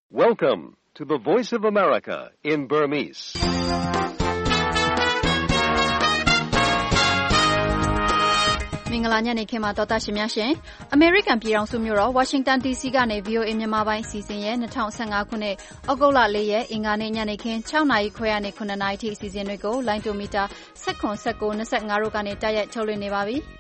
Welcome to the Voice of America in Burmese. ။မင်္ဂလာညနေခင်းပါတော်တာရှင်များရှင်။ American ပြည်ထောင်စုမြို့တော် Washington DC ကနေ VOA မြန်မာပိုင်းအစီအစဉ်ရဲ့2015ခုနှစ်ဩဂုတ်လ4ရက်အင်္ဂါနေ့ညနေခင်း6နာရီခွဲကနေ9နာရီထိအစီအစဉ်တွေကိုလိုင်းတိုမီတာ19 19 25တို့ကနေတိုက်ရိုက်ထုတ်လွှင့်နေပါပြီ။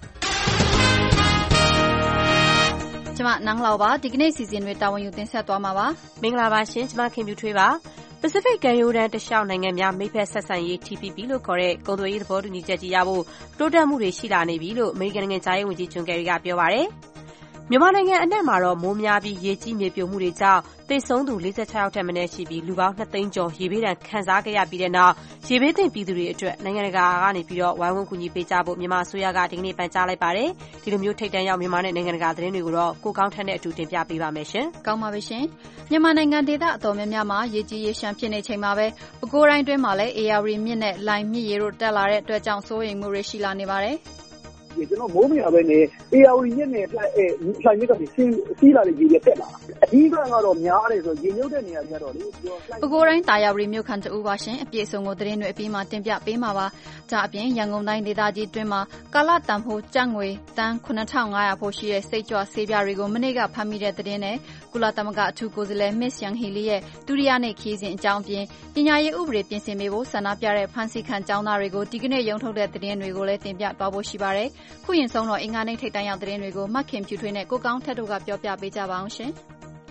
ကျမနန်းလောက်ပါဒီကနေ့အစီအစဉ်တွေတာဝန်ယူတင်ဆက်သွားမှာပါ။မင်္ဂလာပါရှင်ကျမခင်ပြူထွေးပါ။ Pacific ကမ်းရိုးတန်းတလျှောက်နိုင်ငံများမိတ်ဖက်ဆက်ဆံရေး TPP လို့ခေါ်တဲ့ကုန်သွယ်ရေးသဘောတူညီချက်ကြီးရဖို့တိုးတက်မှုတွေရှိလာနေပြီလို့ American နိုင်ငံခြားရေးဝန်ကြီးဂျွန်ကယ်ရီကပြောပါတယ်။မြန်မာနိုင်ငံအနှံ့မှာတော့မိုးများပြီးရေကြီးမြေပြိုမှုတွေကြောင့်သေဆုံးသူ46ယောက်ထက်မနည်းရှိပြီးလူပေါင်း2သိန်းကျော်ရေဘေးဒဏ်ခံစားခဲ့ရပြီးတဲ့နောက်ရေဘေးသင့်ပြည်သူတွေအတွက်နိုင်ငံတကာကနေပြီးတော့ဝိုင်းဝန်းကူညီပေးကြဖို့မြန်မာအစိုးရကဒီကနေ့ပန်ကြားလိုက်ပါတယ်။ဒီလိုမျိုးထိပ်တန်းရောက်မြန်မာနဲ့နိုင်ငံတကာသတင်းတွေကိုတော့ကိုကောင်းထက်နဲ့အတူတင်ပြပေးပါမယ်ရှင်။ကောင်းပါပြီရှင်။မြန်မာနိုင်ငံဒေသအတော်များများမှာရေကြီးရေရှမ်းဖြစ်နေချိန်မှာပဲပဲခူးတိုင်းတွင်းမှာလည်း AR မြစ်နဲ့လိုင်မြစ်ရေတို့တက်လာတဲ့အတွက်ကြောင့်စိုးရိမ်မှုတွေရှိလာနေပါတယ်။ကျွန်တော်မိုးမရပဲနဲ့ AR မြစ်နဲ့လှိုင်မြစ်ကစီးလာတဲ့ရေတွေတက်လာအဓိကတော့များတယ်ဆိုရေမြုပ်တဲ့နေရာတွေကတော့လေပဲခူးတိုင်းတာယာရီမြို့ခံတူပါရှင်အပြည့်အစုံကိုသတင်းတွေအပြီးမှာတင်ပြပေးမှာပါ။ဒါအပြင်ရန်ကုန်တိုင်းဒေသကြီးတွင်းမှာကာလတန်ဖိုးကျပ်ငွေတန်း9500ဖို့ရှိတဲ့စိတ်ကြွဆေးပြားတွေကိုမနေ့ကဖမ်းမိတဲ့သတင်းနဲ့ကုလသမဂ္ဂအထူးကိုယ်စားလှယ် Miss Yang Hee Lee ရဲ့ဒုတိယနေ့ခရီးစဉ်အကြောင်းပြင်ပညာရေးဥပဒေပြင်ဆင်ပေးဖို့ဆန္ဒပြတဲ့ဖမ်းဆီးခံကျောင်းသားတွေကိုဒီကနေ့ရုံထုတ်တဲ့သတင်းတွေကိုလည်းတင်ပြသွားဖို့ရှိပါတယ်။ခုရင်ဆုံးတော့အင်္ဂါနေ့ထိပ်တန်းရောက်သတင်းတွေကိုမခင်ဖြူထွေးနဲ့ကိုကောင်းထက်တို့ကပြောပြပေးကြပါအောင်ရှင်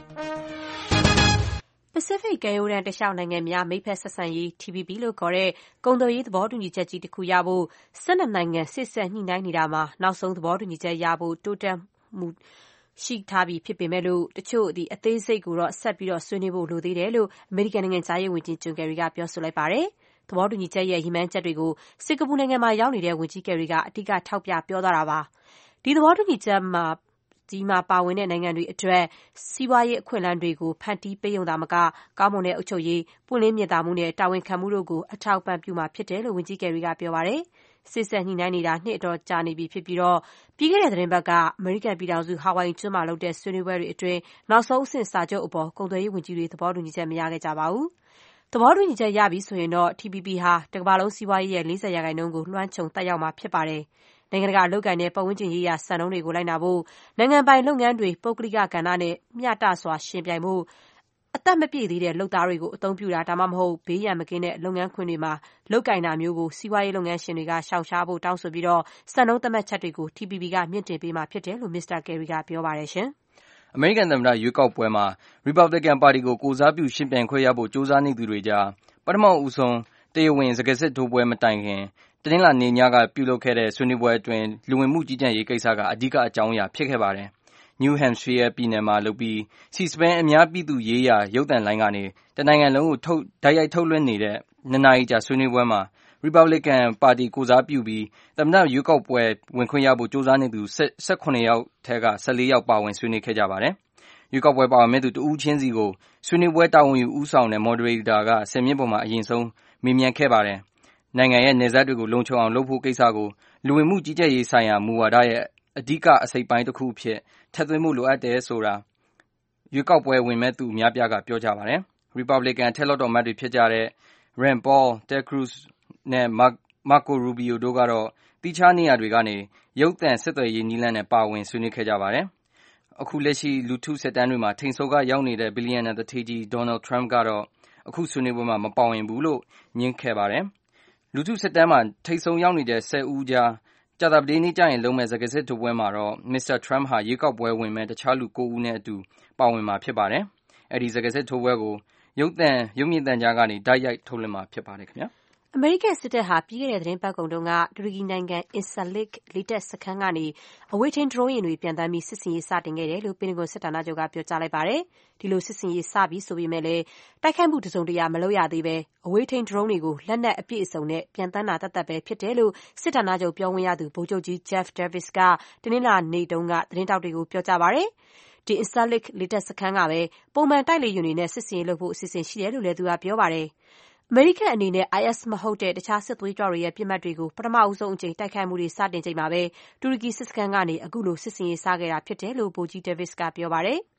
။ Pacific ကမ်းရိုးတန်းတလျှောက်နိုင်ငံများမိတ်ဖက်ဆက်ဆံရေး TPP လို့ခေါ်တဲ့ကုန်သွယ်ရေးသဘောတူညီချက်ကြီးတစ်ခုရဖို့12နိုင်ငံစေ့စပ်ညှိနှိုင်းနေတာမှာနောက်ဆုံးသဘောတူညီချက်ရဖို့တိုးတက်မှုရှိထားပြီဖြစ်ပေမဲ့လို့တချို့အသေးစိတ်ကိုတော့ဆက်ပြီးတော့ဆွေးနွေးဖို့လိုသေးတယ်လို့ American နိုင်ငံခြားရေးဝန်ကြီးဂျွန်ကယ်ရီကပြောဆိုလိုက်ပါတယ်။သဘောတူညီချက်ရဲ့ရည်မှန်းချက်တွေကိုစင်ကာပူနိုင်ငံမှာရောက်နေတဲ့ဝန်ကြီးကယ်ရီကအဓိကထောက်ပြပြောသွားတာပါ။ဒီသဘောတူညီချက်မှာပါဝင်တဲ့နိုင်ငံတွေအတွက်စီးပွားရေးအခွင့်အလမ်းတွေကိုဖန်တီးပေးရုံသာမကကောင်းမွန်တဲ့အုပ်ချုပ်ရေးပွင့်လင်းမြင်သာမှုနဲ့တာဝန်ခံမှုတို့ကိုအထောက်အပံ့ပြုမှာဖြစ်တယ်လို့ဝန်ကြီးကယ်ရီကပြောပါတယ်။စေ့စပ်ညှိနှိုင်းနေတာနှစ်အတော်ကြာနေပြီဖြစ်ပြီးတော့ပြီးခဲ့တဲ့သတင်းပတ်ကအမေရိကန်ပြည်ထောင်စုဟာဝိုင်ကျွန်းမှာလုပ်တဲ့ဆွေးနွေးပွဲတွေအတွင်းနောက်ဆုံးအဆင့်စာချုပ်အပေါ်ကုန်သွယ်ရေးဝန်ကြီးတွေသဘောတူညီချက်မရခဲ့ကြပါဘူး။သဘောတူညီချက်ရပြီဆိုရင်တော့ TPP ဟာတကမ္ဘာလုံးစီးပွားရေးရဲ့ 40% ကိုလွှမ်းခြုံသက်ရောက်မှာဖြစ်ပါတယ်။နိုင်ငံတကာအလုပ်ကိုင်တဲ့ပတ်ဝန်းကျင်ရေးရာစံနှုန်းတွေကိုလိုက်နာဖို့နိုင်ငံပိုင်လုပ်ငန်းတွေပုဂ္ဂလိကကဏ္ဍနဲ့မျှတစွာယှဉ်ပြိုင်ဖို့အသက်မပြည့်သေးတဲ့လုပ်သားတွေကိုအသုံးပြုတာဒါမှမဟုတ်ဘေးရန်မကင်းတဲ့လုပ်ငန်းခွင်တွေမှာလုပ်ကိုင်တာမျိုးကိုစီးပွားရေးလုပ်ငန်းရှင်တွေကရှောင်ရှားဖို့တောင်းဆိုပြီးတော့စံနှုန်းသတ်မှတ်ချက်တွေကို TPP ကမြင့်တင်ပေးမှာဖြစ်တယ်လို့ Mr. Kerry ကပြောပါတယ်ရှင်။အမေရိကန်သမ္မတရွေးကောက်ပွဲမှာ Republican ပါတီကိုကိုယ်စားပြုယှဉ်ပြိုင်ခွင့်ရဖို့ကြိုးစားနေသူတွေကြားပထမဦးဆုံးတရားဝင်စကားစစ်ထိုးပွဲမတိုင်ခင်တနင်္လာနေ့ညကပြုလုပ်ခဲ့တဲ့ဆွေးနွေးပွဲအတွင်းလူဝင်မှုကြီးကြပ်ရေးကိစ္စကအဓိကအကြောင်းအရာဖြစ်ခဲ့ပါတယ်။ New Hampshire ပြည်နယ်မှာလုပ်ပြီး C-SPAN အများပြည်သူရေးရာရုပ်သံလိုင်းကနေတနိုင်ငံလုံးကိုတိုက်ရိုက်ထုတ်လွှင့်နေတဲ့2နာရီကြာဆွေးနွေးပွဲမှာ Republican ပါတီကိုယ်စားပြုပြီးသမ္မတရွေးကောက်ပွဲဝင်ခွင့်ရဖို့ကြိုးစားနေသူ18ယောက်ထဲက14ယောက်ပါဝင်ဆွေးနွေးခဲ့ကြပါတယ်။ရွေးကောက်ပွဲပါဝင်မဲ့သူတဦးချင်းစီကိုဆွေးနွေးပွဲတာဝန်ယူဦးဆောင်တဲ့ Moderator က10မိနစ်ပေါ်မှာအရင်ဆုံးမေးမြန်းခဲ့ပါတယ်။နိုင်ငံရဲ့နယ်စပ်တွေကိုလုံခြုံအောင်လုပ်ဖို့ကိစ္စကိုလူဝင်မှုကြီးကြပ်ရေးဆိုင်ရာမူဝါဒရဲ့အဓိကအစိတ်ပိုင်းတစ်ခုအဖြစ်ထည့်သွင်းမှုလိုအပ်တယ်ဆိုတာရွေးကောက်ပွဲဝင်မဲ့သူအများပြားကပြောကြပါတယ်။ Republican ထက်လွှတ်တော်အမတ်တွေဖြစ်ကြတဲ့ Rand Paul, Ted Cruz နဲ့ Marco Rubio တို့ကတော့တိကျနေရာတွေကနေရုပ်သံဆက်သွယ်ရေးနည်းလမ်းနဲ့ပါဝင်ဆွေးနွေးခဲ့ကြပါတယ်။အခုလက်ရှိလူထုစစ်တမ်းတွေမှာထိန်ဆိုးကရောက်နေတဲ့ဘီလီယံနာသူဌေးကြီး Donald Trump ကတော့အခုဆွေးနွေးပွဲမှာမပါဝင်ဘူးလို့ညင်းခဲ့ပါတယ်။လူထုစစ်တမ်းမှာထိပ်ဆုံးရောက်နေတဲ့10ဦးကြားကြာသပတေးနေ့ကျရင်လုံးမဲ့စကားစစ်ထိုးပွဲမှာတော့ Mr. Trump ဟာရွေးကောက်ပွဲဝင်မဲ့တခြားလူ9ဦးနဲ့အတူပါဝင်မှာဖြစ်ပါတယ်။အဲဒီစကားစစ်ထိုးပွဲကိုရုပ်မြင်သံကြားကနေတိုက်ရိုက်ထုတ်လွှင့်မှာဖြစ်ပါတယ်ခင်ဗျာ။အမေရိကန်စစ်တပ်ဟာပြီးခဲ့တဲ့သတင်းပတ်ကုန်တုန်းကတူရကီနိုင်ငံ Incirlik လေတပ်စခန်းကနေအဝေးထိန်းဒရုန်းယာဉ်တွေပြန်တမ်းပြီးစစ်ဆင်ရေးစတင်ခဲ့တယ်လို့ပင်တဂွန်စစ်ဌာနချုပ်ကပြောကြားလိုက်ပါတယ်။ဒီလိုစစ်ဆင်ရေးစပြီးဆိုပေမဲ့လည်းတိုက်ခိုက်မှုတစုံတရာမလုပ်ရသေးပဲအဝေးထိန်းဒရုန်းတွေကိုလက်နက်အပြည့်အစုံနဲ့ပြန်တမ်းတာတတ်ပဲဖြစ်တယ်လို့စစ်ဌာနချုပ်ပြောခွင့်ရသူဗိုလ်ချုပ်ကြီး Jeff Davis ကတနင်္လာနေ့တုန်းကသတင်းတောက်တွေကိုပြောကြားပါတယ်။ဒီ Incirlik လေတပ်စခန်းကပဲပုံမှန်တိုက်လေယာဉ်တွေနဲ့စစ်ဆင်ရေးလုပ်ဖို့အစီအစဉ်ရှိတယ်လို့လည်းသူကပြောပါတယ်။အမေရိကန်အနေနဲ့ IS မဟုတ်တဲ့တခြားစစ်သွေးကြွတွေရဲ့ပစ်မှတ်တွေကိုပထမဦးဆုံးအကြိမ်တိုက်ခိုက်မှုတွေစတင်ချိန်မှာပဲတူရကီစစ်စခန်းကနေအခုလိုစစ်ဆင်ရေးစခဲ့တာဖြစ်တယ်လို့ဗိုလ်ကြီး Davis ကပြောပါတယ်။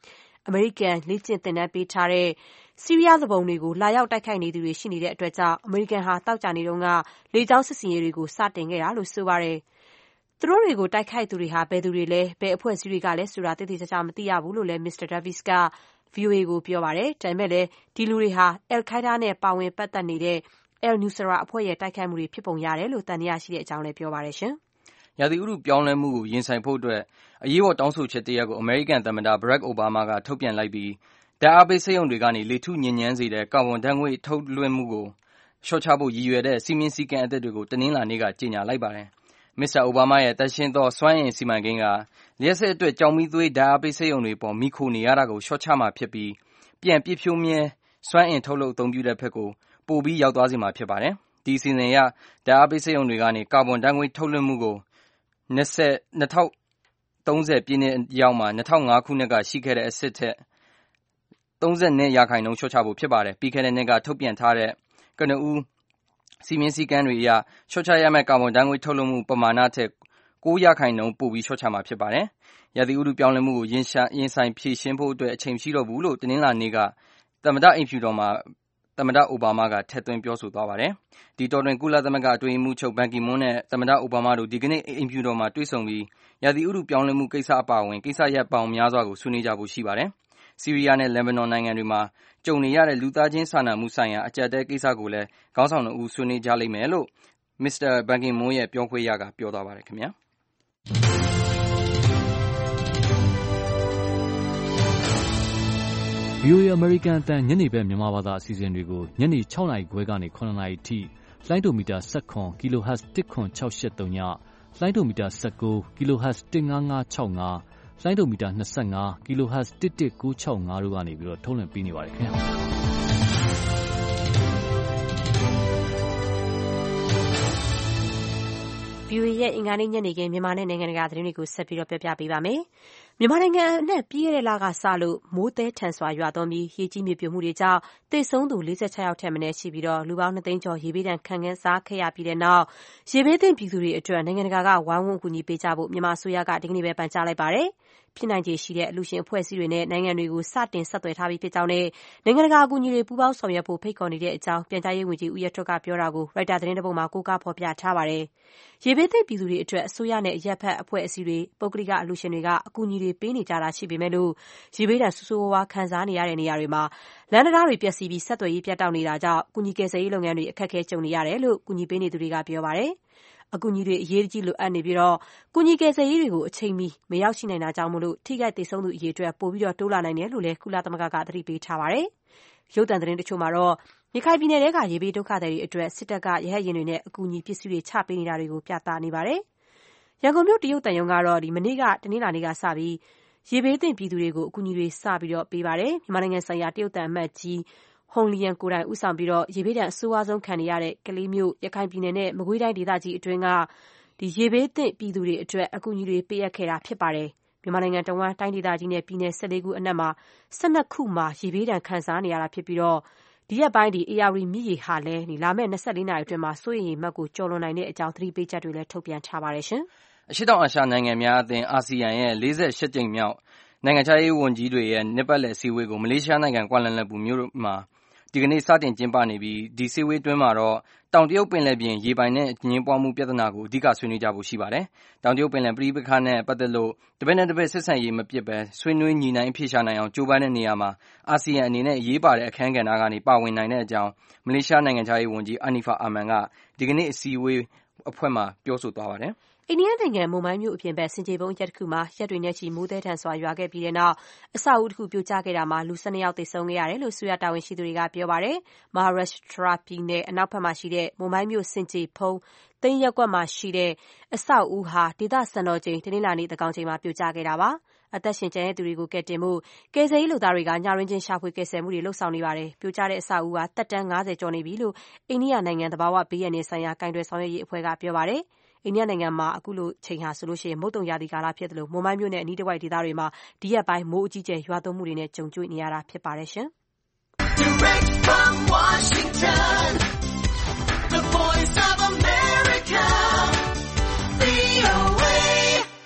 အမေရိကန်လေ့ကျင့်သင်တန်းပေးထားတဲ့ဆီးရီးယားသူပုန်တွေကိုလာရောက်တိုက်ခိုက်နေသူတွေရှိနေတဲ့အတွက်ကြောင့်အမေရိကန်ဟာသောကြာနေ့တုန်းကလေကြောင်းစစ်ဆင်ရေးတွေကိုစတင်ခဲ့တာလို့ဆိုပါတယ်။သူတို့တွေကိုတိုက်ခိုက်သူတွေဟာဘယ်သူတွေလဲဘယ်အဖွဲ့အစည်းတွေကလဲဆိုတာသိသိချာချာမသိရဘူးလို့လည်း Mr. Davis က VOA ကိုပြောပါတယ်။ဒါပေမဲ့လည်းဒီလူတွေဟာ Al-Qaeda နဲ့ပါဝင်ပတ်သက်နေတဲ့ Al-Nusra အဖွဲ့ရဲ့တိုက်ခိုက်မှုတွေဖြစ်ပုံရတယ်လို့သံသယရှိတဲ့အကြောင်းလည်းပြောပါတယ်ရှင်။ရာသီဥတုပြောင်းလဲမှုကိုရင်ဆိုင်ဖို့အတွက်အရေးပေါ်တောင်းဆိုချက်တရပ်ကိုအမေရိကန်သမ္မတ Barack Obama ကထုတ်ပြန်လိုက်ပြီးဓာတ်အားပေးစက်ရုံတွေကနေလေထုညစ်ညမ်းစေတဲ့ကာဗွန်ဓာတ်ငွေ့ထုတ်လွှင့်မှုကိုလျှော့ချဖို့ရည်ရွယ်တဲ့စီမင်းစည်းကမ်းအသစ်တွေကိုတနင်္လာနေ့ကကြေညာလိုက်ပါတယ်။ Mr. Obama ရဲ့သန့်ရှင်းသောစွမ်းအင်စီမံကိန်းကလျှပ်စစ်အတွက်ကျောက်မီးသွေးဓာတ်အားပေးစက်ရုံတွေပေါ်မိခိုနေရတာကိုလျှော့ချမှာဖြစ်ပြီးပြန်ပြည့်ဖြိုးမြဲစွမ်းအင်ထုတ်လုပ်အသုံးပြုတဲ့ဘက်ကိုပိုပြီးရောက်သွားစေမှာဖြစ်ပါတယ်။ဒီအစီအစဉ်အရဓာတ်အားပေးစက်ရုံတွေကနေကာဗွန်ဓာတ်ငွေ့ထုတ်လွှင့်မှုကို2030 ပြည့်နှစ်ရောက်မှာ2005 ခုနှစ်ကရှိခဲ့တဲ့အဆင့်ထက်32% လျှော့ချဖို့ဖြစ်ပါတယ်။ပြီးခဲ့တဲ့နှစ်ကထုတ်ပြန်ထားတဲ့ကနဦးစီမင်းစည်းကမ်းတွေအရလျှော့ချရမယ့်ကာဗွန်ဓာတ်ငွေ့ထုတ်လွှင့်မှုပမာဏထက်9% ပိုပြီးလျှော့ချမှာဖြစ်ပါတယ်။ရာသီဥတုပြောင်းလဲမှုကိုရင်ဆိုင်ဖြေရှင်းဖို့အတွက်အချိန်မရှိတော့ဘူးလို့တနင်္လာနေ့ကသမ္မတအိမ်ဖြူတော်မှာသမ္မတအိုဘားမားကထည့်သွင်းပြောဆိုသွားပါတယ်။ဒီတော်တွင်ကုလသမဂ္ဂအတွင်းရေးမှူးချုပ်ဘန်ကီမွန်းနဲ့သမ္မတအိုဘားမားတို့ဒီကနေ့အိမ်ဖြူတော်မှာတွေ့ဆုံပြီးရာသီဥတုပြောင်းလဲမှုကိစ္စအပါအဝင်ကိစ္စရပ်ပေါင်းများစွာကိုဆွေးနွေးကြဖို့ရှိပါတယ်။ဆီးရီးယားနဲ့လက်ဘနွန်နိုင်ငံတွေမှာကြုံနေရတဲ့လူသားချင်းစာနာမှုဆိုင်ရာအကျပ်အတည်းကိစ္စကိုလည်းခေါင်းဆောင်တို့ဦးဆွေးနွေးကြလိမ့်မယ်လို့ Mr. ဘန်ကီမွန်းရဲ့ပြောခွင့်ရကပြောသွားပါတယ်ခင်ဗျာ။ VOA American အသံညနေဘက်မြန်မာဘာသာအစီအစဉ်တွေကိုညနေ6:00 နာရီခွဲကနေ9:00 နာရီထိလိုင်းဒိုမီတာ19 kHz 10683ညလိုင်းဒိုမီတာ19 kHz 15565လိုင်းဒိုမီတာ25 kHz 11965တို့ကနေပြီးတော့ထုတ်လွှင့်ပေးနေပါတယ်ခင်ဗျာ VOA ရဲ့အင်္ဂါနေ့ညနေခင်းမြန်မာနဲ့နိုင်ငံတကာသတင်းတွေကိုဆက်ပြီးတော့ပြောပြပေးပါမယ်။မြန်မာနိုင်ငံအနှံ့ပြီးခဲ့တဲ့လကစလို့မိုးသည်းထန်စွာရွာသွန်းပြီးရေကြီးမြေပြိုမှုတွေကြောင့်သေဆုံးသူ46ယောက်ထက်မနည်းရှိပြီးတော့လူပေါင်း2သိန်းကျော်ရေဘေးဒဏ်ခံစားခဲ့ရပြီးတဲ့နောက်ရေဘေးသင့်ပြည်သူတွေအတွက်နိုင်ငံတကာကဝိုင်းဝန်းကူညီပေးကြဖို့မြန်မာအစိုးရကဒီကနေ့ပဲပန်ကြားလိုက်ပါတယ်။ဖြစ်နိုင်ခြေရှိတဲ့အလှူရှင်အဖွဲ့အစည်းတွေနဲ့နိုင်ငံတွေကိုစတင်ဆက်သွယ်ထားပြီးဖြစ်ကြောင်းနဲ့နိုင်ငံတကာအကူအညီတွေပူးပေါင်းဆောင်ရွက်ဖို့ဖိတ်ခေါ်နေတဲ့အကြောင်းပြန်ကြားရေးဝန်ကြီးဦးရဲထွဋ်ကပြောတာကိုရိုက်တာသတင်းတစ်ပုဒ်မှာကိုးကားဖော်ပြထားပါတယ်။ရေဘေးသင့်ပြည်သူတွေအတွက်အစိုးရနဲ့အရပ်ဖက်အဖွဲ့အစည်းတွေပုဂ္ဂလိကအလှူရှင်တွေကအကူအညီတွေပေးနေကြတာရှိပေမဲ့လို့ရေဘေးဒဏ်ဆိုးဆိုးဝါးဝါးခံစားနေရတဲ့နေရာတွေမှာလမ်းတရားတွေပျက်စီးပြီးဆက်သွယ်ရေးပြတ်တောက်နေတာကြောင့်ကူညီကယ်ဆယ်ရေးလုပ်ငန်းတွေအခက်အခဲကြုံနေရတယ်လို့ကူညီပေးနေသူတွေကပြောပါတယ်။အကူအညီတွေအရေးကြီးလိုအပ်နေပြီးတော့ကူညီကယ်ဆယ်ရေးတွေကိုအချိန်မီမရောက်ရှိနိုင်တာကြောင့်မို့လို့ထိခိုက်သေဆုံးသူအရေအတွက်ပိုပြီးတော့တိုးလာနိုင်တယ်လို့လည်းကုလသမဂ္ဂကသတိပေးထားပါတယ်။ရုပ်သံသတင်းတချို့မှာတော့ရခိုင်ပြည်နယ်ထဲကရေဘေးဒုက္ခသည်တွေအတွက်စစ်တပ်ကရဟတ်ယာဉ်တွေနဲ့အကူအညီပစ္စည်းတွေချပေးနေတာတွေကိုပြသနေပါတယ်။ရန်ကုန်မြို့တရုတ်တန်ယုံကတော့မနေ့ကတနင်္လာနေ့ကစပြီးရေဘေးသင့်ပြည်သူတွေကိုအကူအညီတွေစပြီးတော့ပေးပါတယ်။မြန်မာနိုင်ငံဆိုင်ရာတရုတ်တန်အမတ်ကြီးဟုံလီယန်ကိုယ်တိုင်ဦးဆောင်ပြီးတော့ရေဘေးဒဏ်အဆိုးအဆုံးခံနေရတဲ့ကလေးမျိုးရခိုင်ပြည်နယ်နဲ့မကွေးတိုင်းဒေသကြီးအတွင်းကရေဘေးသင့်ပြည်သူတွေအတွက်အကူအညီတွေပေးအပ်ခဲ့တာဖြစ်ပါတယ်။မြန်မာနိုင်ငံတဝန်းတိုင်းဒေသကြီးနဲ့ပြည်နယ်14ခုအနက်မှာ12ခုမှာရေဘေးဒဏ်ခံစားနေရတာဖြစ်ပြီးတော့ဒီရက်ပိုင်းဧရာဝတီမြစ်ရေဟာလည်းလာမယ့်24နာရီအတွင်းမှာစိုးရိမ်ရေမှတ်ကိုကျော်လွန်နိုင်တဲ့အကြောင်းသတိပေးချက်တွေလည်းထုတ်ပြန်ထားပါတယ်ရှင်။အရှေ့တောင်အာရှနိုင်ငံများအသင်းအာဆီယံရဲ့48ကြိမ်မြောက်နိုင်ငံခြားရေးဝန်ကြီးတွေရဲ့နှစ်ပတ်လည်အစည်းအဝေးကိုမလေးရှားနိုင်ငံကွာလာလမ်ပူမြို့မှာဒီကနေ့စတင်ကျင်းပနေပြီးဒီစည်းဝေးတွင်းမှာတော့တောင်တရုတ်ပင်လယ်ပြင်ရေပိုင်နဲ့အငြင်းပွားမှုပြဿနာကိုအဓိကဆွေးနွေးကြဖို့ရှိပါတယ်။တောင်တရုတ်ပင်လယ်ပဋိပက္ခနဲ့ပတ်သက်လို့တပတ်နဲ့တပတ်ဆက်ဆံရေးမပြစ်ပဲဆွေးနွေးညှိနှိုင်းအဖြေရှာနိုင်အောင်ကြိုးပမ်းတဲ့နေရာမှာအာဆီယံအနေနဲ့အရေးပါတဲ့အခန်းကဏ္ဍကနေပါဝင်နိုင်တဲ့အကြောင်းမလေးရှားနိုင်ငံခြားရေးဝန်ကြီးအာနီဖာအာမန်ကဒီကနေ့အစည်းအဝေးအဖွဲ့မှာပြောဆိုသွားပါတယ်။အိန္ဒိယနိုင်ငံမွန်ဘိုင်းမြို့အပြင်ဘက်ဆင်ခြေဖုံးရက်တစ်ခုမှာရက်တွေနဲ့ချီမိုးသည်းထန်စွာရွာခဲ့ပြီးတဲ့နောက်အဆောက်အဦတစ်ခုပြိုကျခဲ့တာမှာလူ12ယောက်သေဆုံးခဲ့ရတယ်လို့ဆိုရတာဝန်ရှိသူတွေကပြောပါတယ်။မဟာရပ်ရှ်ထရာပြည်နယ်အနောက်ဘက်မှာရှိတဲ့မွန်ဘိုင်းမြို့ဆင်ခြေဖုံးသိန်းရပ်ကွက်မှာရှိတဲ့အဆောက်အဦဟာဒေသစံတော်ချိန်တနင်္လာနေ့သန်းခေါင်ချိန်မှာပြိုကျခဲ့တာပါ။အသက်ရှင်ကျန်တဲ့သူတွေကိုကယ်တင်ဖို့ကယ်ဆယ်ရေးလုပ်သားတွေကညရင်းချင်းရှာဖွေကယ်ဆယ်မှုတွေလုပ်ဆောင်နေပါတယ်။ပြိုကျတဲ့အဆောက်အဦကသက်တမ်း50ကျော်နေပြီလို့အိန္ဒိယနိုင်ငံသဘာဝဘေးအန္တရာယ်ဆိုင်ရာကိုင်တွယ်ဆောင်ရွက်ရေးအဖွဲ့ကပြောပါတယ်။အိန္ဒိယနိုင်ငံမှာအခုလိုချိန်ဟာဆိုလို့ရှိရင်မုတ်တုံရာသီကာလဖြစ်တယ်လို့မွန်ဘိုင်းမြို့နဲ့အနီးတစ်ဝိုက်ဒေသတွေမှာဒီရက်ပိုင်းမိုးအကြီးကျယ်ရွာသွန်းမှုတွေနဲ့ကြုံတွေ့နေရတာဖြစ်ပါတယ်ရှင်။ Direct from Washington, the voice of America, VOA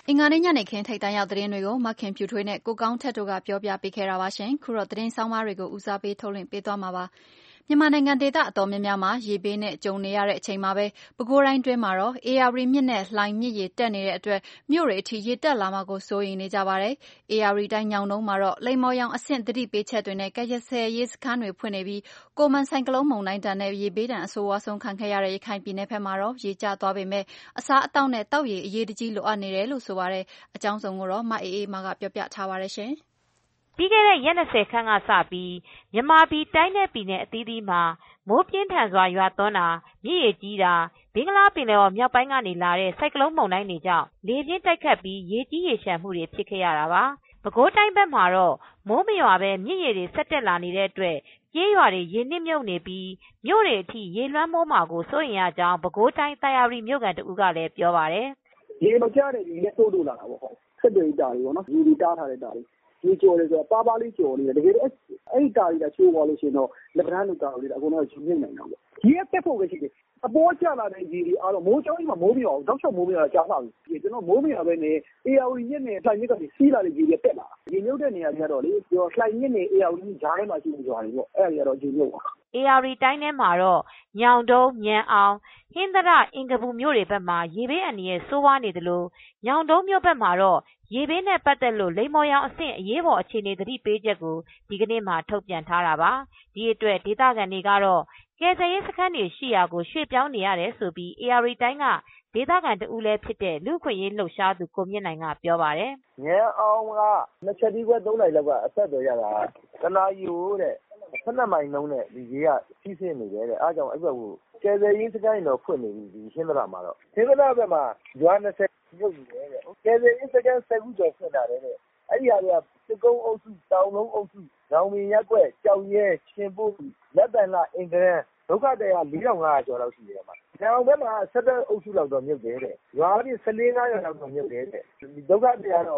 အင်္ဂါနေ့ညနေခင်းထိပ်တန်းရောက်သတင်းတွေကိုမခင်ဖြူထွေးနဲ့ကိုကောင်းထက်တို့ကပြောပြပေးခဲ့တာပါရှင်။ခုတော့သတင်းဆောင်းပါးတွေကိုဦးစားပေးထုတ်လွှင့်ပေးသွားမှာပါ။မြန်မာနိုင်ငံဒေသအတော်များများမှာရေဘေးနဲ့ကြုံနေရတဲ့အချိန်မှာပဲပဲခူးတိုင်းတွင်းမှာတော့ AR မြစ်နဲ့လှိုင်မြစ်ရေတက်နေတဲ့အတွက်မြို့တွေအထိရေတက်လာမှာကိုစိုးရိမ်နေကြပါတယ်။ AR တိုင်းညောင်တုန်းမှာတော့လိမ္မော်ရောင်အဆင့်သတိပေးချက်တွေနဲ့ကယ်ဆယ်ရေးစခန်းတွေဖွင့်နေပြီးကိုမန်ဆိုင်ကလုန်းမုန်တိုင်းဒဏ်နဲ့ရေဘေးဒဏ်အဆိုးဝါးဆုံးခံခဲ့ရတဲ့ရခိုင်ပြည်နယ်ဘက်မှာတော့ရေကျသွားပေမဲ့အစားအသောက်နဲ့သောက်ရေအရေးတကြီးလိုအပ်နေတယ်လို့ဆိုပါတယ်။အကြောင်းစုံကိုတော့မအေးအေးမာကပြောပြထားပါတယ်ရှင်။ပြီးခဲ့တဲ့ရက်20ခန့်ကစပြီးမြန်မာပြည်တိုင်းနဲ့ပြည်နယ်အသီးသီးမှာမိုးပြင်းထန်စွာရွာသွန်းတာမြစ်ရေကြီးတာဘင်္ဂလားပင်လယ်ော်မြောက်ပိုင်းကနေလာတဲ့ဆိုင်ကလုန်းမုန်တိုင်းတွေကြောင့်လေပြင်းတိုက်ခတ်ပြီးရေကြီးရေလျှံမှုတွေဖြစ်ခဲ့ရတာပါ။ပဲခူးတိုင်းဘက်မှာတော့မိုးမရွာပဲမြစ်ရေတွေဆက်တက်လာနေတဲ့အတွက်ကျေးရွာတွေရေနစ်မြုပ်နေပြီးမြို့တွေအထိရေလွှမ်းမိုးမှာကိုစိုးရိမ်ရကြောင်းပဲခူးတိုင်းသာယာရီမြို့ကန်တဦးကလည်းပြောပါတယ်။ရေမကျတဲ့ရေနဲ့တိုးလာတာပေါ့။ဆက်တွေတာတွေပေါ့နော်။ရေတွေတားထားတဲ့တာတွေရေကျော်တယ်ဆိုတာပါလေးကျော်နေတယ်တကယ်တော့အဲ့ဒီတာတွေကချိုးသွားလို့ရှိရင်တော့လက်ပံလူတာတွေအကုန်လုံးရှင်မြင့်နိုင်တာပေါ့ရေတက်ဖို့ပဲရှိတယ်အပေါ်ကျလာတဲ့ရေတွေအားလုံးမိုးကြောင်းကြီးမှာမိုးမရောတောက်လျှောက်မိုးမရောကြားလာပြီကျွန်တော်မိုးမရောပဲနေ AR မြစ်နဲ့လှိုင်မြစ်ကနေစီးလာတဲ့ရေတွေတက်လာရေမြုပ်တဲ့နေရာတွေကတော့လေပြောလှိုင်မြစ်နဲ့ AR မြစ်ကြားထဲမှာရှိနေကြတယ်ပေါ့အဲ့ဒါတွေကတော့ရေမြုပ်ပါ AR တိုင်းထဲမှာတော့ညောင်တုံး၊မြန်အောင်၊ဟင်္သာတ၊အင်္ဂပူမြို့တွေဘက်မှာရေဘေးအန္တရာယ်ဆိုးဝါးနေသလိုညောင်တုံးမြို့ဘက်မှာတော့ရေဘေးနဲ့ပတ်သက်လို့လိမ္မော်ရောင်အဆင့်အရေးပေါ်အခြေအနေသတိပေးချက်ကိုဒီကနေ့မှာထုတ်ပြန်ထားတာပါ။ဒီအတွက်ဒေသခံတွေကတော့ကယ်ဆယ်ရေးစခန်းတွေရှိရာကိုရွှေ့ပြောင်းနေရတယ်ဆိုပြီး AR တိုင်းကဒေသခံတဦးလည်းဖြစ်တဲ့လူ့အခွင့်အရေးလှုပ်ရှားသူကိုမြင့်နိုင်ကပြောပါတယ်။မြန်အောင်က2ချက်ဒီခွဲ3နိုင်လောက်ကအဆက်တော်ရတာတနာရီကိုတဲ့12မိုင်နှုန်းနဲ့ဒီကြီးကစီးဆင်းနေတယ်တဲ့အားကြောင့်အဲ့ဘက်ကိုကယ်ဆယ်ရေးစခန်းတွေတော့ဖွင့်နေပြီဒီရှင်းသလားမှာတော့ရှင်းသလားဘက်မှာရွာ20ရုပ်နေတယ်တဲ့ကယ်ဆယ်ရေးစခန်း10ခုကျော်ဖွင့်လာတယ်တဲ့အဲ့ဒီဟာတွေကစစ်ကုန်းအုပ်စုတောင်လုံးအုပ်စုရောင်မင်းရက်ကွက်ကြောက်ရဲရှင်ပုလက်တန်လာအင်္ဂလန်ဒုက္ခတွေက4500ကျော်လောက်ရှိတယ်မှာ။တောင်ဘက်မှာ17အုပ်စုလောက်တော့မြုပ်တယ်တဲ့။ရွာပြီး14-1500လောက်တော့မြုပ်တယ်တဲ့။ဒီဒုက္ခတွေကတော့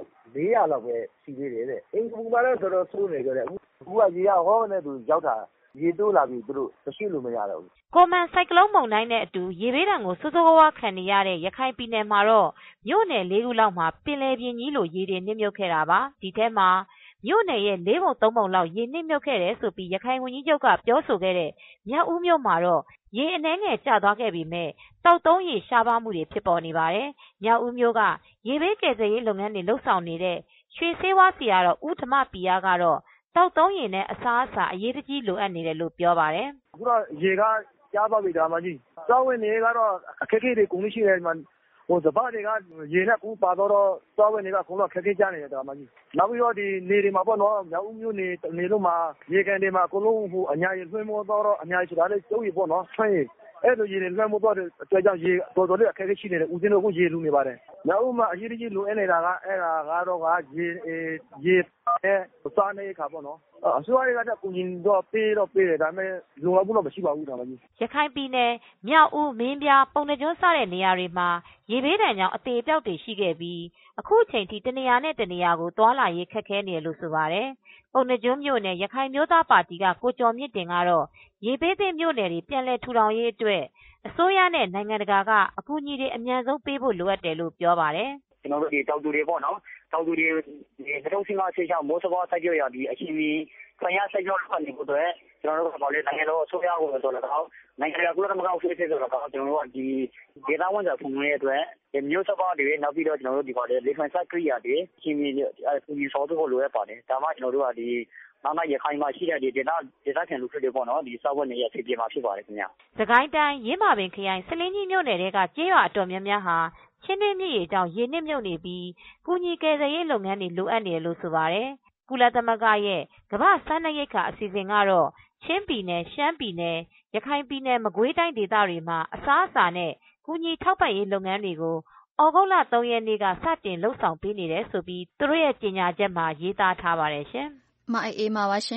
400လောက်ပဲရှိသေးတယ်တဲ့။အင်္ဂပူမှာတော့တော်တော်ဆိုးနေကြတယ်။အခုကရေကဟောနဲ့သူရောက်တာရေတိုးလာပြီးသူတို့မရှိလို့မရတော့ဘူး။ကိုမန်ဆိုင်ကလုန်းမုန်တိုင်းနဲ့အတူရေဘေးဒဏ်ကိုဆိုးဆိုးဝါးဝါးခံနေရတဲ့ရခိုင်ပြည်နယ်မှာတော့မြို့နယ်4ခုလောက်မှာပင်လယ်ပြင်ကြီးလိုရေတွေနစ်မြုပ်ခဲ့တာပါ။ဒီထဲမှာမြို့နယ်ရဲ့4ပုံ3ပုံလောက်ရေနစ်မြုပ်ခဲ့တယ်ဆိုပြီးရခိုင်ဝန်ကြီးချုပ်ကပြောဆိုခဲ့တဲ့မြောက်ဦးမြို့မှာတော့ရေအနှဲငယ်ကျသွားခဲ့ပေမဲ့တောက်သုံးရေရှားပါမှုတွေဖြစ်ပေါ်နေပါတယ်။မြောက်ဦးမြို့ကရေဘေးကယ်ဆယ်ရေးလုပ်ငန်းတွေလုပ်ဆောင်နေတဲ့ရွှေဆေးဝါးစီကတော့ဦးဓမ္မပီယာကတော့တောက်သုံးရေနဲ့အစားအစာအရေးတကြီးလိုအပ်နေတယ်လို့ပြောပါတယ်။အခုတော့ရေကကြားပါပြီဒါမှကြီး။စောဝင်နေကတော့အခက်အခဲတွေကုန်ရှိတယ်မှာစပါးတွေကရေနဲ့ကူပါတော့သွားဝင်တွေကခုံတော့ခက်ခဲကြနေတယ်ဒါမှကြီးနောက်ပြီးတော့ဒီနေတွေမှာပေါ့နော်မြောက်ဦးမြို့နေလို့မှာရေကန်တွေမှာအကုန်လုံးအညာရေလွှမ်းမိုးတော့အညာရေဆိုတာလေကျုပ်ရေပေါ့နော်ဆွမ်းရေအဲ့လိုရေတွေလွှမ်းမိုးတော့တဲ့အတွက်ကြောင့်ရေတော်တော်လေးအခက်အခဲရှိနေတယ်ဦးစင်းတို့ကရေလူနေပါတယ်မြောက်ဦးမှာအရေးကြီးလိုအပ်နေတာကအဲ့ဒါကတော့ရေစားနေခါပေါ့နော်အစိုးရကကူညီတော့ပေးတယ်ဒါပေမဲ့လုံလောက်ဘူးတော့မရှိပါဘူးဒါမှကြီးရခိုင်ပြည်နယ်မြောက်ဦးမင်းပြားပုံနှကျွန်းစတဲ့နေရာတွေမှာရေဘေးဒဏ်ကြောင့်အသေးအပြောက်တွေရှိခဲ့ပြီးအခုအချိန်ထိတနေရာနဲ့တနေရာကိုသွာလာရေးခက်ခဲနေတယ်လို့ဆိုပါတယ်ပုံနှကျွန်းမြို့နယ်ရခိုင်မျိုးသားပါတီကကိုကျော်မြင့်တင်ကတော့ရေဘေးသင့်မြို့နယ်တွေပြန်လည်ထူထောင်ရေးအတွက်အစိုးရနဲ့နိုင်ငံတကာကအကူအညီတွေအမြန်ဆုံးပေးဖို့လိုအပ်တယ်လို့ပြောပါတယ်ကျွန်တော်တို့ဒီတောက်သူတွေပေါ့နော်တောက်သူတွေ2015ဆေးချောင်းမိုးစဘာစိုက်ကြရဒီအချင်းကြီးခွင့်ရစိုက်ကြလုပ်နေဖို့အတွက်ကျွန်တော်တို့ကပေါ့လေနိုင်ငံတော်အစိုးရကိုဆိုတော့နိုင်ငံတကာကုလသမဂ္ဂအဖွဲ့အစည်းဆိုတော့ကျွန်တော်တို့ကဒီဒေသဝန်ဆောင်မှုတွေအတွက်မျိုးစဘာတွေနောက်ပြီးတော့ကျွန်တော်တို့ဒီပေါ့လေလေခွင့်စိုက်ကြရတွေအချင်းကြီးဒီဆောက်ဖို့လိုရပါတယ်ဒါမှကျွန်တော်တို့ကဒီမရခိုင်မှာရှိတဲ့ဒေသခံလူထုတွေပေါ့နော်ဒီစောက်ဝတ်နေရဖြစ်ပြမှာဖြစ်ပါတယ်ခင်ဗျာစကိုင်းတိုင်းရင်းမာပင်ခရိုင်စလင်းကြီးမြို့နယ်တွေကကျေးရွာအတော်များများဟာချင်းတွင်းမြစ်ရေကြောင့်ရေနစ်မြုပ်နေပြီးကုညီကယ်ဆယ်ရေးလုပ်ငန်းတွေလိုအပ်နေတယ်လို့ဆိုပါတယ်ကုလသမဂ္ဂရဲ့ကမ္ဘာ့စားနပ်ရိက္ခာအစီအစဉ်ကတော့ချင်းပြည်နယ်ရှမ်းပြည်နယ်ရခိုင်ပြည်နယ်မကွေးတိုင်းဒေသတွေမှာအစားအစာနဲ့ကုညီထောက်ပံ့ရေးလုပ်ငန်းတွေကိုဩဂုတ်လ3ရက်နေ့ကစတင်လှုပ်ဆောင်ပေးနေတယ်ဆိုပြီးသူတို့ရဲ့ကြေညာချက်မှာရေးသားထားပါတယ်ရှင်မအေးအေးပါပါရှင်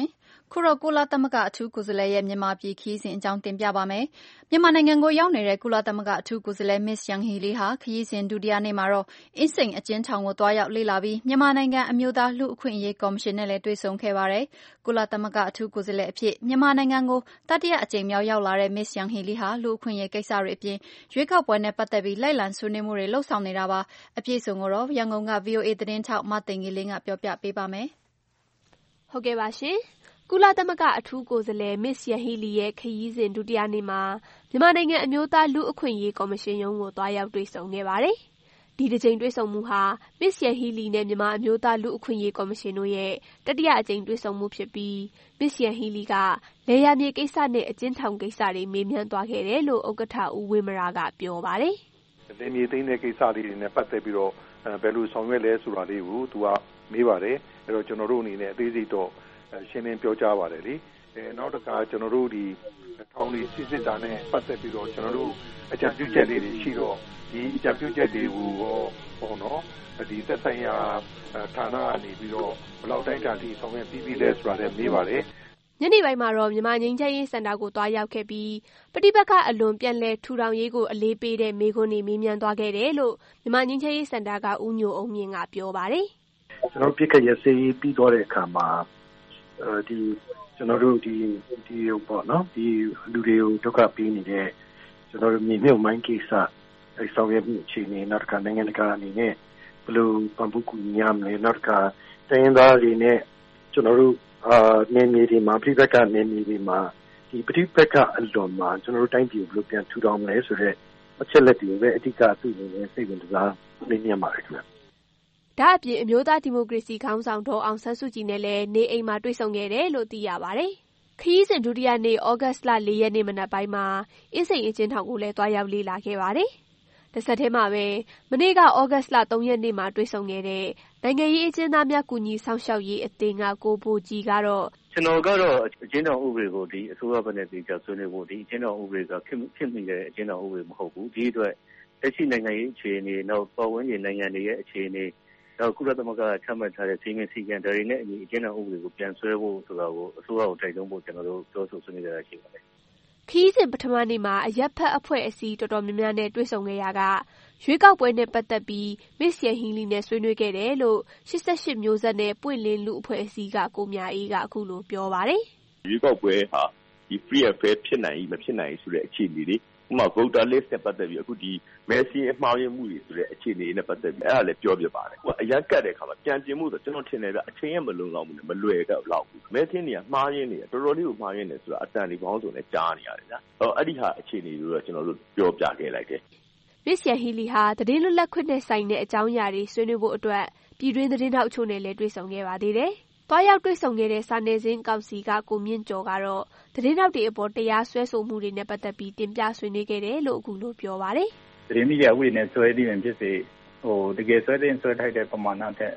ခုတော့ကုလသမဂ္ဂအထူးကိုယ်စားလှယ်ရဲ့မြန်မာပြည်ခရီးစဉ်အကြောင်းတင်ပြပါမယ်။မြန်မာနိုင်ငံကိုရောက်နေတဲ့ကုလသမဂ္ဂအထူးကိုယ်စားလှယ် Ms. Yanghee Lee ဟာခရီးစဉ်ဒုတိယနေ့မှာတော့အင်းစိန်အကျဉ်းထောင်ကိုသွားရောက်လေ့လာပြီးမြန်မာနိုင်ငံအမျိုးသားလူ့အခွင့်အရေးကော်မရှင်နဲ့လည်းတွေ့ဆုံခဲ့ပါတယ်။ကုလသမဂ္ဂအထူးကိုယ်စားလှယ်အဖြစ်မြန်မာနိုင်ငံကိုတတိယအကြိမ်မြောက်ရောက်လာတဲ့ Ms. Yanghee Lee ဟာလူ့အခွင့်အရေးကိစ္စတွေအပြင်ရွေးကောက်ပွဲနဲ့ပတ်သက်ပြီးလိုက်လံဆွေးနွေးမှုတွေလုပ်ဆောင်နေတာပါ။အပြည့်အစုံကိုတော့ရန်ကုန်က VOA သတင်းထောက်မသိင်္ဂီလင်းကပြောပြပေးပါမယ်။ဟုတ်ကဲ့ပါရှင်။ကုလသမဂ္ဂအထူးကိုယ်စားလှယ် Ms. Yanghee Lee ရဲ့ခရီးစဉ်ဒုတိယနေ့မှာမြန်မာနိုင်ငံအမျိုးသားလူ့အခွင့်အရေးကော်မရှင်ရုံးကိုသွားရောက်တွေ့ဆုံခဲ့ပါတယ်။ဒီတစ်ကြိမ်တွေ့ဆုံမှုဟာ Ms. Yanghee Lee နဲ့မြန်မာအမျိုးသားလူ့အခွင့်အရေးကော်မရှင်တို့ရဲ့တတိယအကြိမ်တွေ့ဆုံမှုဖြစ်ပြီး Ms. Yanghee Lee ကလယ်ယာမြေကိစ္စနဲ့အကျဉ်းထောင်ကိစ္စတွေမေးမြန်းသွားခဲ့တယ်လို့ဥက္ကဋ္ဌဦးဝင်းမရာကပြောပါတယ်။လယ်မြေသိမ်းတဲ့ကိစ္စလေးတွေနဲ့ပတ်သက်ပြီးတော့ဘယ်လိုဆောင်ရွက်လဲဆိုတာလေးကိုသူကမေးပါတယ်။အဲ့တော့ကျွန်တော်တို့အနေနဲ့အသေးစိတ်တော့ရှင်းလင်းပြောကြားပါတယ်လေနောက်တစ်ခါကျွန်တော်တို့ဒီထောင်လေးစစ်တာနဲ့ပတ်သက်ပြီးတော့ကျွန်တော်တို့အကြံပြုချက်လေးတွေရှိတော့ဒီအကြံပြုချက်တွေကိုပေါ့နော်ဒီသက်ဆိုင်ရာဌာနကနေပြီးတော့ဘယ်လောက်တိုင်းတာထိဆောင်ရွက်ပြီးလဲဆိုတာလည်းမေးပါတယ်ညနေပိုင်းမှာတော့မြန်မာငြိမ်းချမ်းရေးစင်တာကိုသွားရောက်ခဲ့ပြီးပဋိပက္ခအလွန်ပြန်လည်ထူထောင်ရေးကိုအလေးပေးတဲ့မေးခွန်းတွေမေးမြန်းသွားခဲ့တယ်လို့မြန်မာငြိမ်းချမ်းရေးစင်တာကဦးညိုအောင်မြင့်ကပြောပါတယ်ကျွန်တော်ပြစ်ခတ်ရစေးပြီးတော့တဲ့အခါမှာကျွန်တော်တို့ဒီပေါ့နော်ဒီလူတွေကိုဒုက္ခပေးနေတဲ့ကျွန်တော်တို့မြေမြုပ်မိုင်းကိစ္စဆောင်ရွက်မှုအခြေအနေနောက်တစ်ခါနိုင်ငံတကာအနေနဲ့ဘယ်လိုပံ့ပိုးကူညီရမလဲနောက်တစ်ခါတိုင်းရင်းသားတွေနဲ့ကျွန်တော်တို့နေမြေတွေမှာပြိပက္ခနေမြေတွေမှာဒီပြိပက္ခအလွန်မှာကျွန်တော်တို့တိုင်းပြည်ကိုဘယ်လိုပြန်ထူထောင်မလဲဆိုတော့အချက်လက်တွေပဲအဓိကသူ့အနေနဲ့စိတ်ဝင်စားနေနေမှာလေခင်ဗျဒါအပြင်အမျိုးသားဒီမိုကရေစီခေါင်းဆောင်ဒေါ်အောင်ဆန်းစုကြည်နဲ့လည်းနေအိမ်မှာတွေ့ဆုံခဲ့တယ်လို့သိရပါတယ်။ခရီးစဉ်ဒုတိယနေ့ဩဂတ်လ4ရက်နေ့မနက်ပိုင်းမှာအင်းစိန်အကျဉ်းထောင်ကိုလည်းသွားရောက်လေ့လာခဲ့ပါတယ်။တစ်ဆက်တည်းမှာပဲမနေ့ကဩဂတ်လ3ရက်နေ့မှာတွေ့ဆုံခဲ့တဲ့နိုင်ငံရေးအကျဉ်းသားများကူညီဆောင်ရှောက်ရေးအသင်းကကိုဘိုကြီးကတော့ကျွန်တော်ကတော့အကျဉ်းထောင်ဥပဒေကိုဒီအစိုးရဘက်နဲ့ဒီကြဆွေးနွေးဖို့ဒီအကျဉ်းထောင်ဥပဒေကဖြစ်မိတဲ့အကျဉ်းထောင်ဥပဒေမဟုတ်ဘူး။ဒီအတွက်လက်ရှိနိုင်ငံရေးအခြေအနေနောက်ပတ်ဝန်းကျင်နိုင်ငံတွေရဲ့အခြေအနေတော့ကုလသမဂ္ဂချမှတ်ထားတဲ့စီမံစည်းကမ်းတွေနဲ့အညီအကျဉ်းထောင်ဥပဒေကိုပြန်ဆွဲဖို့ဆိုတာကိုအစိုးရကိုတိုက်တွန်းဖို့ကျွန်တော်တို့ပြောဆိုဆွေးနွေးကြရရှိပါတယ်။ခရီးစဉ်ပထမနေ့မှာအရပ်ဖက်အဖွဲ့အစည်းတော်တော်များများနဲ့တွေ့ဆုံခဲ့ရကရွေးကောက်ပွဲနဲ့ပတ်သက်ပြီး Ms. Yanghee Lee နဲ့ဆွေးနွေးခဲ့တယ်လို့88မျိုးဆက်နဲ့ပွင့်လင်းလူအဖွဲ့အစည်းကကိုမြအေးကအခုလိုပြောပါတယ်။ရွေးကောက်ပွဲဟာဒီ free and fair ဖြစ်နိုင်မဖြစ်နိုင်ဆိုတဲ့အခြေအနေတွေဥပမာ voter list နဲ့ပတ်သက်ပြီးအခုဒီမဲစင်းအမှားယွင်းမှုတွေဆိုတဲ့အခြေအနေနဲ့ပတ်သက်ပြီးအဲ့ဒါလည်းပြောပြပါတယ်။ဟိုအရင်ကတ်တဲ့အခါမှာပြန်ပြင်မှုဆိုကျွန်တော်ထင်တယ်ဗျအချိန်ရမလုံလောက်ဘူးနဲ့မလွယ်တော့ဘူး။မဲစင်းတွေကမှားယွင်းနေတော်တော်လေးကိုမှားယွင်းနေဆိုတာအတန်ဒီဘောင်းဆိုနဲ့ကြားနေရတယ်ဗျာ။အဲ့ဒီဟာအခြေအနေတွေတော့ကျွန်တော်တို့ပြောပြခဲ့လိုက်တယ်။ Ms. Yanghee Lee ဟာသတင်းလွတ်လပ်ခွင့်နဲ့ဆိုင်တဲ့အကြောင်းအရာတွေဆွေးနွေးဖို့အတွက်ပြည်တွင်းသတင်းထောက်အချို့နဲ့လည်းတွေ့ဆုံခဲ့ပါသေးတယ်။သွားရောက်တွေ့ဆုံခဲ့တဲ့စာနယ်ဇင်းကောင်စီကကိုမြင့်ကျော်ကတော့သတင်းထောက်တွေအပေါ်တရားစွဲဆိုမှုတွေနဲ့ပတ်သက်ပြီးတင်ပြဆွေးနွေးခဲ့တယ်လို့အခုလိုပြောပါတယ်။သတင်းမီဒီယာဥပဒေနဲ့ဆွဲသိရင်ဖြစ်စေတကယ်ဆွဲသိရင်ဆွဲထိုက်တဲ့ပမာဏတဲ့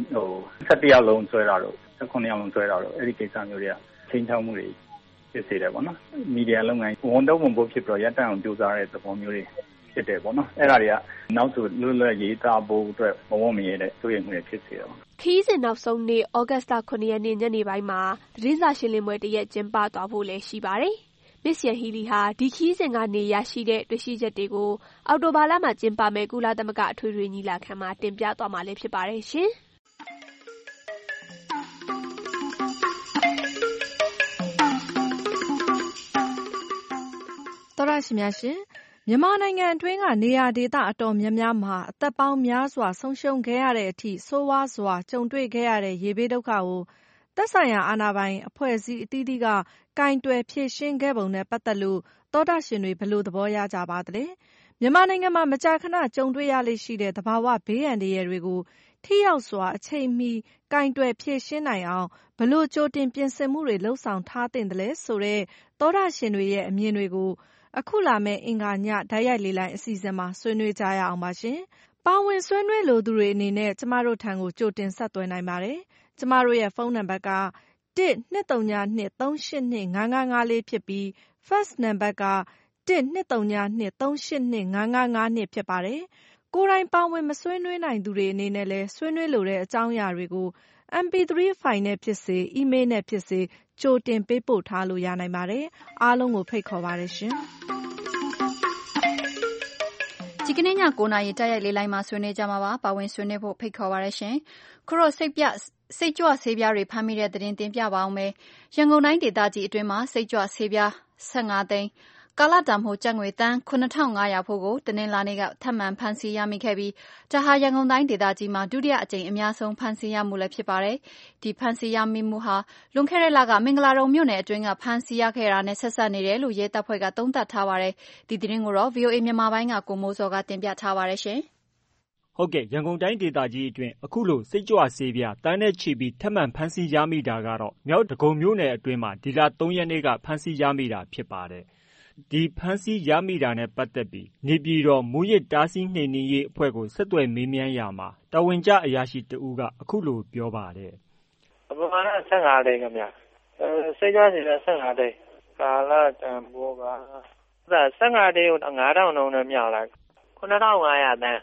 17ယောက်လုံးဆွဲတာတော့18ယောက်လုံးဆွဲတာတော့အဲ့ဒီကိစ္စမျိုးတွေကချင်းချောက်မှုတွေဖြစ်စေတယ်ပေါ့နော်။မီဒီယာလုပ်ငန်းဝန်တော့ဝန်ဖို့ဖြစ်ပြီးတော့ရပ်တန့်အောင်ကြိုးစားတဲ့သဘောမျိုးတွေဖြစ်တယ်ပေါ့နော်အဲ့ဒါတွေကနောက်ဆိုလွတ်လပ်ရေးသားဖို့အတွက်မဝမရတဲ့စိုးရိမ်မှုတွေဖြစ်စေတယ်ခီးစဉ်နောက်ဆုံးနေ့ဩဂတ်လ9ရက်နေ့ညနေပိုင်းမှာသတင်းစာရှင်းလင်းပွဲတရက်ကျင်းပသွားဖို့လည်းရှိပါတယ်။ Ms. Yanghee Lee ဟာဒီခီးစဉ်ကနေရရှိတဲ့တွေ့ရှိချက်တွေကိုအောက်တိုဘာလမှာကျင်းပမယ့်ကုလသမဂ္ဂအထွေထွေညီလာခံမှာတင်ပြသွားမှာလည်းဖြစ်ပါတယ်ရှင်။သောရရှိများရှင်မြန်မာနိုင်ငံအတွင်းကနေရာဒေသအတော်များများမှာအသက်ပေါင်းများစွာဆုံးရှုံးခဲ့ရတဲ့အထိဆိုးဝါးစွာကြုံတွေ့ခဲ့ရတဲ့ရေဘေးဒုက္ခကိုသက်ဆိုင်ရာအာဏာပိုင်အဖွဲ့အစည်းအသီးသီးကကိုင်တွယ်ဖြေရှင်းခဲ့ပုံနဲ့ပတ်သက်လို့သောတရှင်တွေဘယ်လိုသဘောရကြပါသလဲမြန်မာနိုင်ငံမှာမကြာခဏကြုံတွေ့ရလေ့ရှိတဲ့သဘာဝဘေးအန္တရာယ်တွေကိုထိရောက်စွာအချိန်မီကိုင်တွယ်ဖြေရှင်းနိုင်အောင်ဘယ်လိုကြိုတင်ပြင်ဆင်မှုတွေလှုံ့ဆော်ထားသင့်တယ်လဲဆိုတဲ့သောတရှင်တွေရဲ့အမြင်တွေကိုအခုလာမယ့်အင်္ဂါညတိုက်ရိုက်လေလံအစီအစဉ်မှာဆွေးနွေးကြရအောင်ပါရှင်။ပါဝင်ဆွေးနွေးလိုသူတွေအနေနဲ့ကျမတို့ထံကိုကြိုတင်ဆက်သွယ်နိုင်ပါတယ်။ကျမတို့ရဲ့ဖုန်းနံပါတ်က1-232-382-5554ဖြစ်ပြီး fax နံပါတ်က1-232-382-5552ဖြစ်ပါတယ်။ကိုယ်တိုင်ပါဝင်မဆွေးနွေးနိုင်သူတွေအနေနဲ့လည်းဆွေးနွေးလိုတဲ့အကြောင်းအရာတွေကို MP3 ဖိုင်နဲ့ဖြစ်စေ၊ အီးမေးလ်နဲ့ဖြစ်စေကြိုတင်ပေးပို့ထားလို့ရနိုင်ပါတယ်။အားလုံးကိုဖိတ်ခေါ်ပါတယ်ရှင်။ဒီကနေ့ည9:00 နာရီတိုက်ရိုက်လေးလိုင်းမှာဆွေးနွေးကြမှာပါ။ပါဝင်ဆွေးနွေးဖို့ဖိတ်ခေါ်ပါရရှင်။ခုတော့စိတ်ကြွဆေးပြားတွေဖမ်းမိတဲ့သတင်းတင်ပြပါအောင်မယ်။ရန်ကုန်တိုင်းဒေသကြီးအတွင်းမှာစိတ်ကြွဆေးပြား15သိန်းကာလတန်ဖိုးကျပ်ငွေသန်း9,500ဖိုးကိုတနင်္လာနေ့ကထပ်မံဖမ်းဆီးရမိခဲ့ပြီးဒါဟာရန်ကုန်တိုင်းဒေသကြီးမှာဒုတိယအကြိမ်အများဆုံးဖမ်းဆီးရမှုလည်းဖြစ်ပါတယ်။ဒီဖမ်းဆီးရမိမှုဟာလွန်ခဲ့တဲ့လကမင်္ဂလာဒုံမြို့နယ်အတွင်းကဖမ်းဆီးရခဲ့တာနဲ့ဆက်စပ်နေတယ်လို့ရဲတပ်ဖွဲ့ကသုံးသပ်ထားပါတယ်။ဒီသတင်းကိုတော့ VOA မြန်မာပိုင်းကကိုမိုးစောကတင်ပြထားပါတယ်ရှင်။ဟုတ်ကဲ့ရန်ကုန်တိုင်းဒေသကြီးအတွင်းအခုလိုစိတ်ကြွဆေးပြားတန်းနဲ့ချီပြီးထပ်မံဖမ်းဆီးရမိတာကတော့မြောက်ဒဂုံမြို့နယ်အတွင်းမှာဒီလ3ရက်နေ့ကဖမ်းဆီးရမိတာဖြစ်ပါတယ်။ဒီဖမ်းဆီးရမိတာနဲ့ပတ်သက်ပြီးနေပြည်တော်မူရစ်တားဆီးနှိမ်နင်းရေးအဖွဲ့ကိုဆက်သွယ်မေးမြန်းရာမှာတာဝန်ကျအရာရှိတဦးကအခုလိုပြောပါတယ်။ပမာဏ15သိန်းခင်ဗျ။စိတ်ကြွဆေးပြား15သိန်းကာလတန်ဖိုးက15သိန်းကို9,000နှုန်းနဲ့မြောက်လိုက်9,500တန်း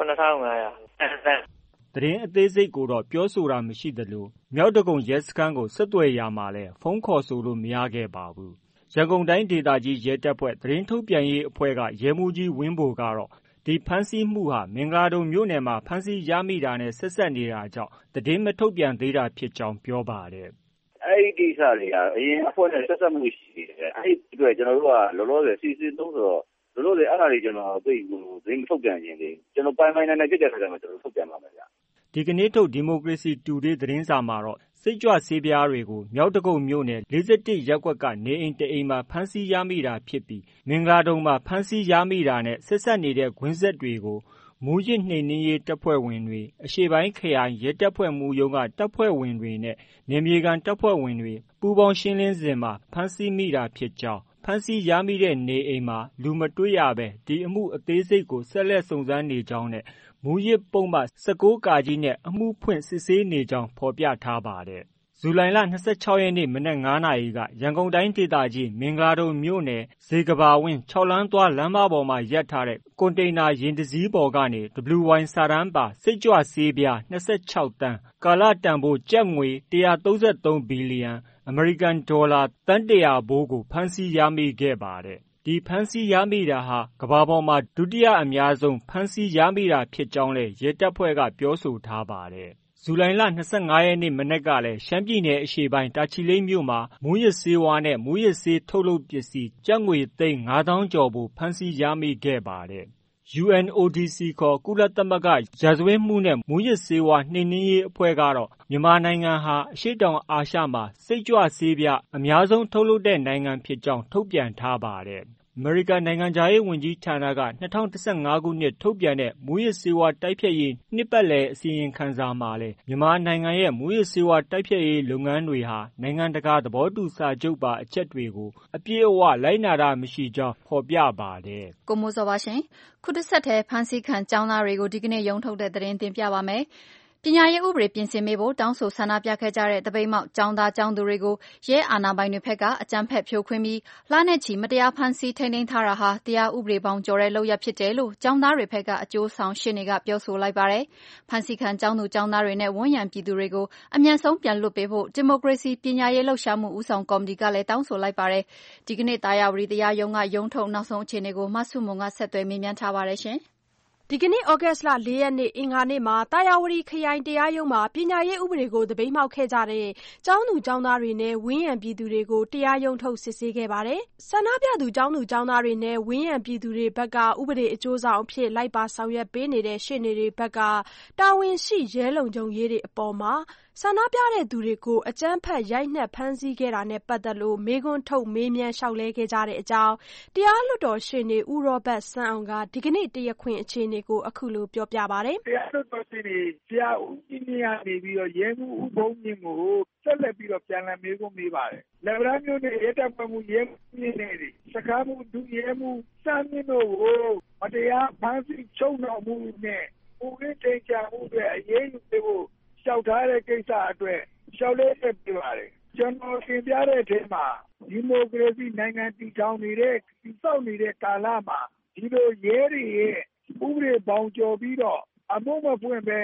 9,500 သတင်းအသေးစိတ်ကိုတော့ပြောဆိုတာမရှိသလိုမြောက်ဒဂုံရဲစခန်းကိုဆက်သွယ်ရာမှာလည်းဖုန်းခေါ်ဆိုလို့မရခဲ့ပါဘူး။ရန်ကုန်တိုင်းဒေသကြီးရဲတပ်ဖွဲ့သတင်းထုတ်ပြန်ရေးအဖွဲ့ကရဲမှူးကြီးဝင်းဘိုကတော့ဒီဖမ်းဆီးမှုဟာမင်္ဂလာဒုံမြို့နယ်မှာဖမ်းဆီးရမိတာနဲ့ဆက်စပ်နေတာကြောင့်သတင်းမထုတ်ပြန်သေးတာဖြစ်ကြောင်းပြောပါတယ်။အဲဒီကိစ္စတွေကအရင်အဖွဲ့နဲ့ဆက်စပ်မှုရှိတယ်။အဲဒီအတွက်ကျွန်တော်တို့ကလောလောဆယ်စီစဉ်သုံးဆိုတော့လောလောဆယ်အဲ့ဒါတွေကျွန်တော်သိသတင်းမထုတ်ပြန်ခြင်းလေကျွန်တော်ပိုင်နိုင်ဖြစ်တဲ့ခါကျမှကျွန်တော်ထုတ်ပြန်ပါမယ်ဗျ။ဒီကနေ့ထုတ်ဒီမိုကရေစီတူဒေးသတင်းစာမှာတော့စိတ်ကြွဆေးပြားတွေကိုမြောက်ဒဂုံမြို့နယ်41ရပ်ကွက်ကနေအိမ်တအိမ်မှာဖမ်းဆီးရမိတာဖြစ်ပြီးမင်္ဂလာဒုံမှာဖမ်းဆီးရမိတာနဲ့ဆက်စပ်နေတဲ့ကွင်းဆက်တွေကိုမူရစ်နှိမ်နင်းရေးတပ်ဖွဲ့ဝင်တွေအရှေ့ပိုင်းခရိုင်ရဲတပ်ဖွဲ့မှူးရုံးကတပ်ဖွဲ့ဝင်တွေနဲ့နယ်မြေခံတပ်ဖွဲ့ဝင်တွေပူးပေါင်းရှင်းလင်းစဉ်မှာဖမ်းဆီးမိတာဖြစ်ကြောင်းဖမ်းဆီးရမိတဲ့နေအိမ်မှာလူမတွေ့ရပဲဒီအမှုအသေးစိတ်ကိုဆက်လက်စုံစမ်းနေကြောင်းနဲ့မူရစ်ပုံမှန်19ကာကြီးနဲ့အမှုဖွင့်စစ်ဆေးနေကြောင်းဖော်ပြထားပါတယ်။ဇူလိုင်လ26ရက်နေ့မနက်9နာရီကရန်ကုန်တိုင်းဒေသကြီးမင်္ဂလာဒုံမြို့နယ်ဇေကဘာဝင်း6လမ်းသွားလမ်းမပေါ်မှာရပ်ထားတဲ့ကွန်တိန်နာယာဉ်တစ်စီးပေါ်ကနေ WY စာတမ်းပါစိတ်ကြွဆေးပြား26တန်းကာလတန်ဖိုးကျပ်ငွေ133ဘီလီယံအမေရိကန်ဒေါ်လာသန်း100ဘိုးကိုဖမ်းဆီးရမိခဲ့ပါတယ်။ဒီဖမ်းဆီးရမိတာဟာကမ္ဘာပေါ်မှာဒုတိယအများဆုံးဖမ်းဆီးရမိတာဖြစ်ကြောင်းလည်းရဲတပ်ဖွဲ့ကပြောဆိုထားပါတယ်။ဇူလိုင်လ25ရက်နေ့မနက်ကလည်းရှမ်းပြည်နယ်အရှေ့ပိုင်းတာချီလိတ်မြို့မှာမူရစ်ဆေးဝါးနဲ့မူရစ်ဆေးထုတ်လုပ်ပစ္စည်းကျပ်ငွေသိန်း 9,000 ကျော်ဖို့ဖမ်းဆီးရမိခဲ့ပါတယ်။ UNODC ခေါ်ကုလသမဂ္ဂရာဇဝတ်မှုနဲ့မူရစ်ဆေးဝါးနှိမ်နင်းရေးအဖွဲ့ကတော့မြန်မာနိုင်ငံဟာအရှေ့တောင်အာရှမှာစိတ်ကြွဆေးပြားအများဆုံးထုတ်လုပ်တဲ့နိုင်ငံဖြစ်ကြောင်းထုတ်ပြန်ထားပါတယ်။အမေရိကန်နိုင်ငံခြားရေးဝန်ကြီးဌာနက2015ခုနှစ်ထုတ်ပြန်တဲ့မူရစ်ဆေးဝါးတိုက်ဖျက်ရေးနှစ်ပတ်လည်အစီရင်ခံစာမှာလည်းမြန်မာနိုင်ငံရဲ့မူရစ်ဆေးဝါးတိုက်ဖျက်ရေးလုပ်ငန်းတွေဟာနိုင်ငံတကာသဘောတူစာချုပ်ပါအချက်တွေကိုအပြည့်အဝလိုက်နာတာမရှိကြောင်းဖော်ပြပါတယ်။ကိုမိုးစောပါရှင်။ခုတစ်ဆက်တည်းဖမ်းဆီးခံကျောင်းသားတွေကိုဒီကနေ့ရုံးထုတ်တဲ့သတင်းတင်ပြပါမယ်။ပညာရေးဥပဒေပြင်ဆင်ပေးဖို့တောင်းဆိုဆန္ဒပြခဲ့ကြတဲ့တပိတ်မောက်ကျောင်းသားကျောင်းသူတွေကိုရဲအာဏာပိုင်တွေဘက်ကအကြမ်းဖက်ဖြိုခွင်းပြီးလနဲ့ချီမတရားဖမ်းဆီးထိန်းသိမ်းထားတာဟာတရားဥပဒေဘောင်ကျော်တဲ့လုပ်ရပ်ဖြစ်တယ်လို့ကျောင်းသားတွေဘက်ကအကျိုးဆောင်ရှေ့နေကပြောဆိုလိုက်ပါတယ်။ဖမ်းဆီးခံကျောင်းသူကျောင်းသားတွေနဲ့ဝန်ရံပြည်သူတွေကိုအမြန်ဆုံးပြန်လွှတ်ပေးဖို့ဒီမိုကရေစီပညာရေးလှုပ်ရှားမှုဦးဆောင်ကော်မတီကလည်းတောင်းဆိုလိုက်ပါတယ်။ဒီကနေ့တာယာဝတီတရားရုံးကရုံးထုတ်နောက်ဆုံးအခြေအနေကိုမဆုမွန်ကဆက်သွယ်မေးမြန်းထားပါတယ်ရှင်။ဒီကနေ့ဩဂတ်စ်လ4ရက်နေ့အင်္ဂါနေ့မှာတာယာဝတီခရိုင်တရားရုံးမှာပညာရေးဥပဒေကိုသပိတ်မှောက်ခဲ့ကြတဲ့ကျောင်းသူကျောင်းသားတွေနဲ့ဝန်းရံပြည်သူတွေကိုတရားရုံးထုတ်စစ်ဆေးခဲ့ပါတယ်။ဆန္ဒပြသူကျောင်းသူကျောင်းသားတွေနဲ့ဝန်းရံပြည်သူတွေဘက်ကဥပဒေအကျိုးဆောင်အဖြစ်လိုက်ပါဆောင်ရွက်ပေးနေတဲ့ရှေ့နေတွေဘက်ကတာဝန်ရှိရဲလုံခြုံရေးတွေအပေါ်မှာဆန္ဒပြတဲ့သူတွေကိုအကြမ်းဖက်ရိုက်နှက်ဖမ်းဆီးခဲ့တာနဲ့ပတ်သက်လို့မေးခွန်းထုတ်မေးမြန်းလျှောက်လဲခဲ့ကြတဲ့အကြောင်းတရားလွှတ်တော်ရှေ့နေဦးရောဘတ်စန်းအောင်ကဒီကနေ့တရားခွင်အခြေအနေကိုအခုလိုပြောပြပါတယ်။တရားလွှတ်တော်ရှေ့နေဆရာဦးကြီးမြင့်ကနေပြီးတော့ရဲမှုဦးဘုံမြင့်ကိုဆက်လက်ပြီးတော့ပြန်လည်မေးခွန်းမေးပါတယ်။လက်ဗလာမျိုးနဲ့ရဲတပ်ဖွဲ့မှုရဲမှုမြင့်နေတယ်။စကားမှုဒုရဲမှုစမ်းမြင့်တို့ကိုမတရားဖမ်းဆီးချုပ်နှောင်မှုနဲ့ဥပဒေတင်ကြမှုတွေအရေးယူဖို့လျှောက်ထားတဲ့ကိစ္စအတွက်လျှောက်လဲခဲ့ပြပါတယ်။ကျွန်တော်သင်ပြတဲ့အထဲမှာဒီမိုကရေစီနိုင်ငံတည်ထောင်နေတဲ့တည်ဆောက်နေတဲ့ကာလမှာဒီလိုရဲတွေရဲ့ဥပဒေပေါင်းကျော်ပြီးတော့အမှုမဖွင့်ပဲဖြ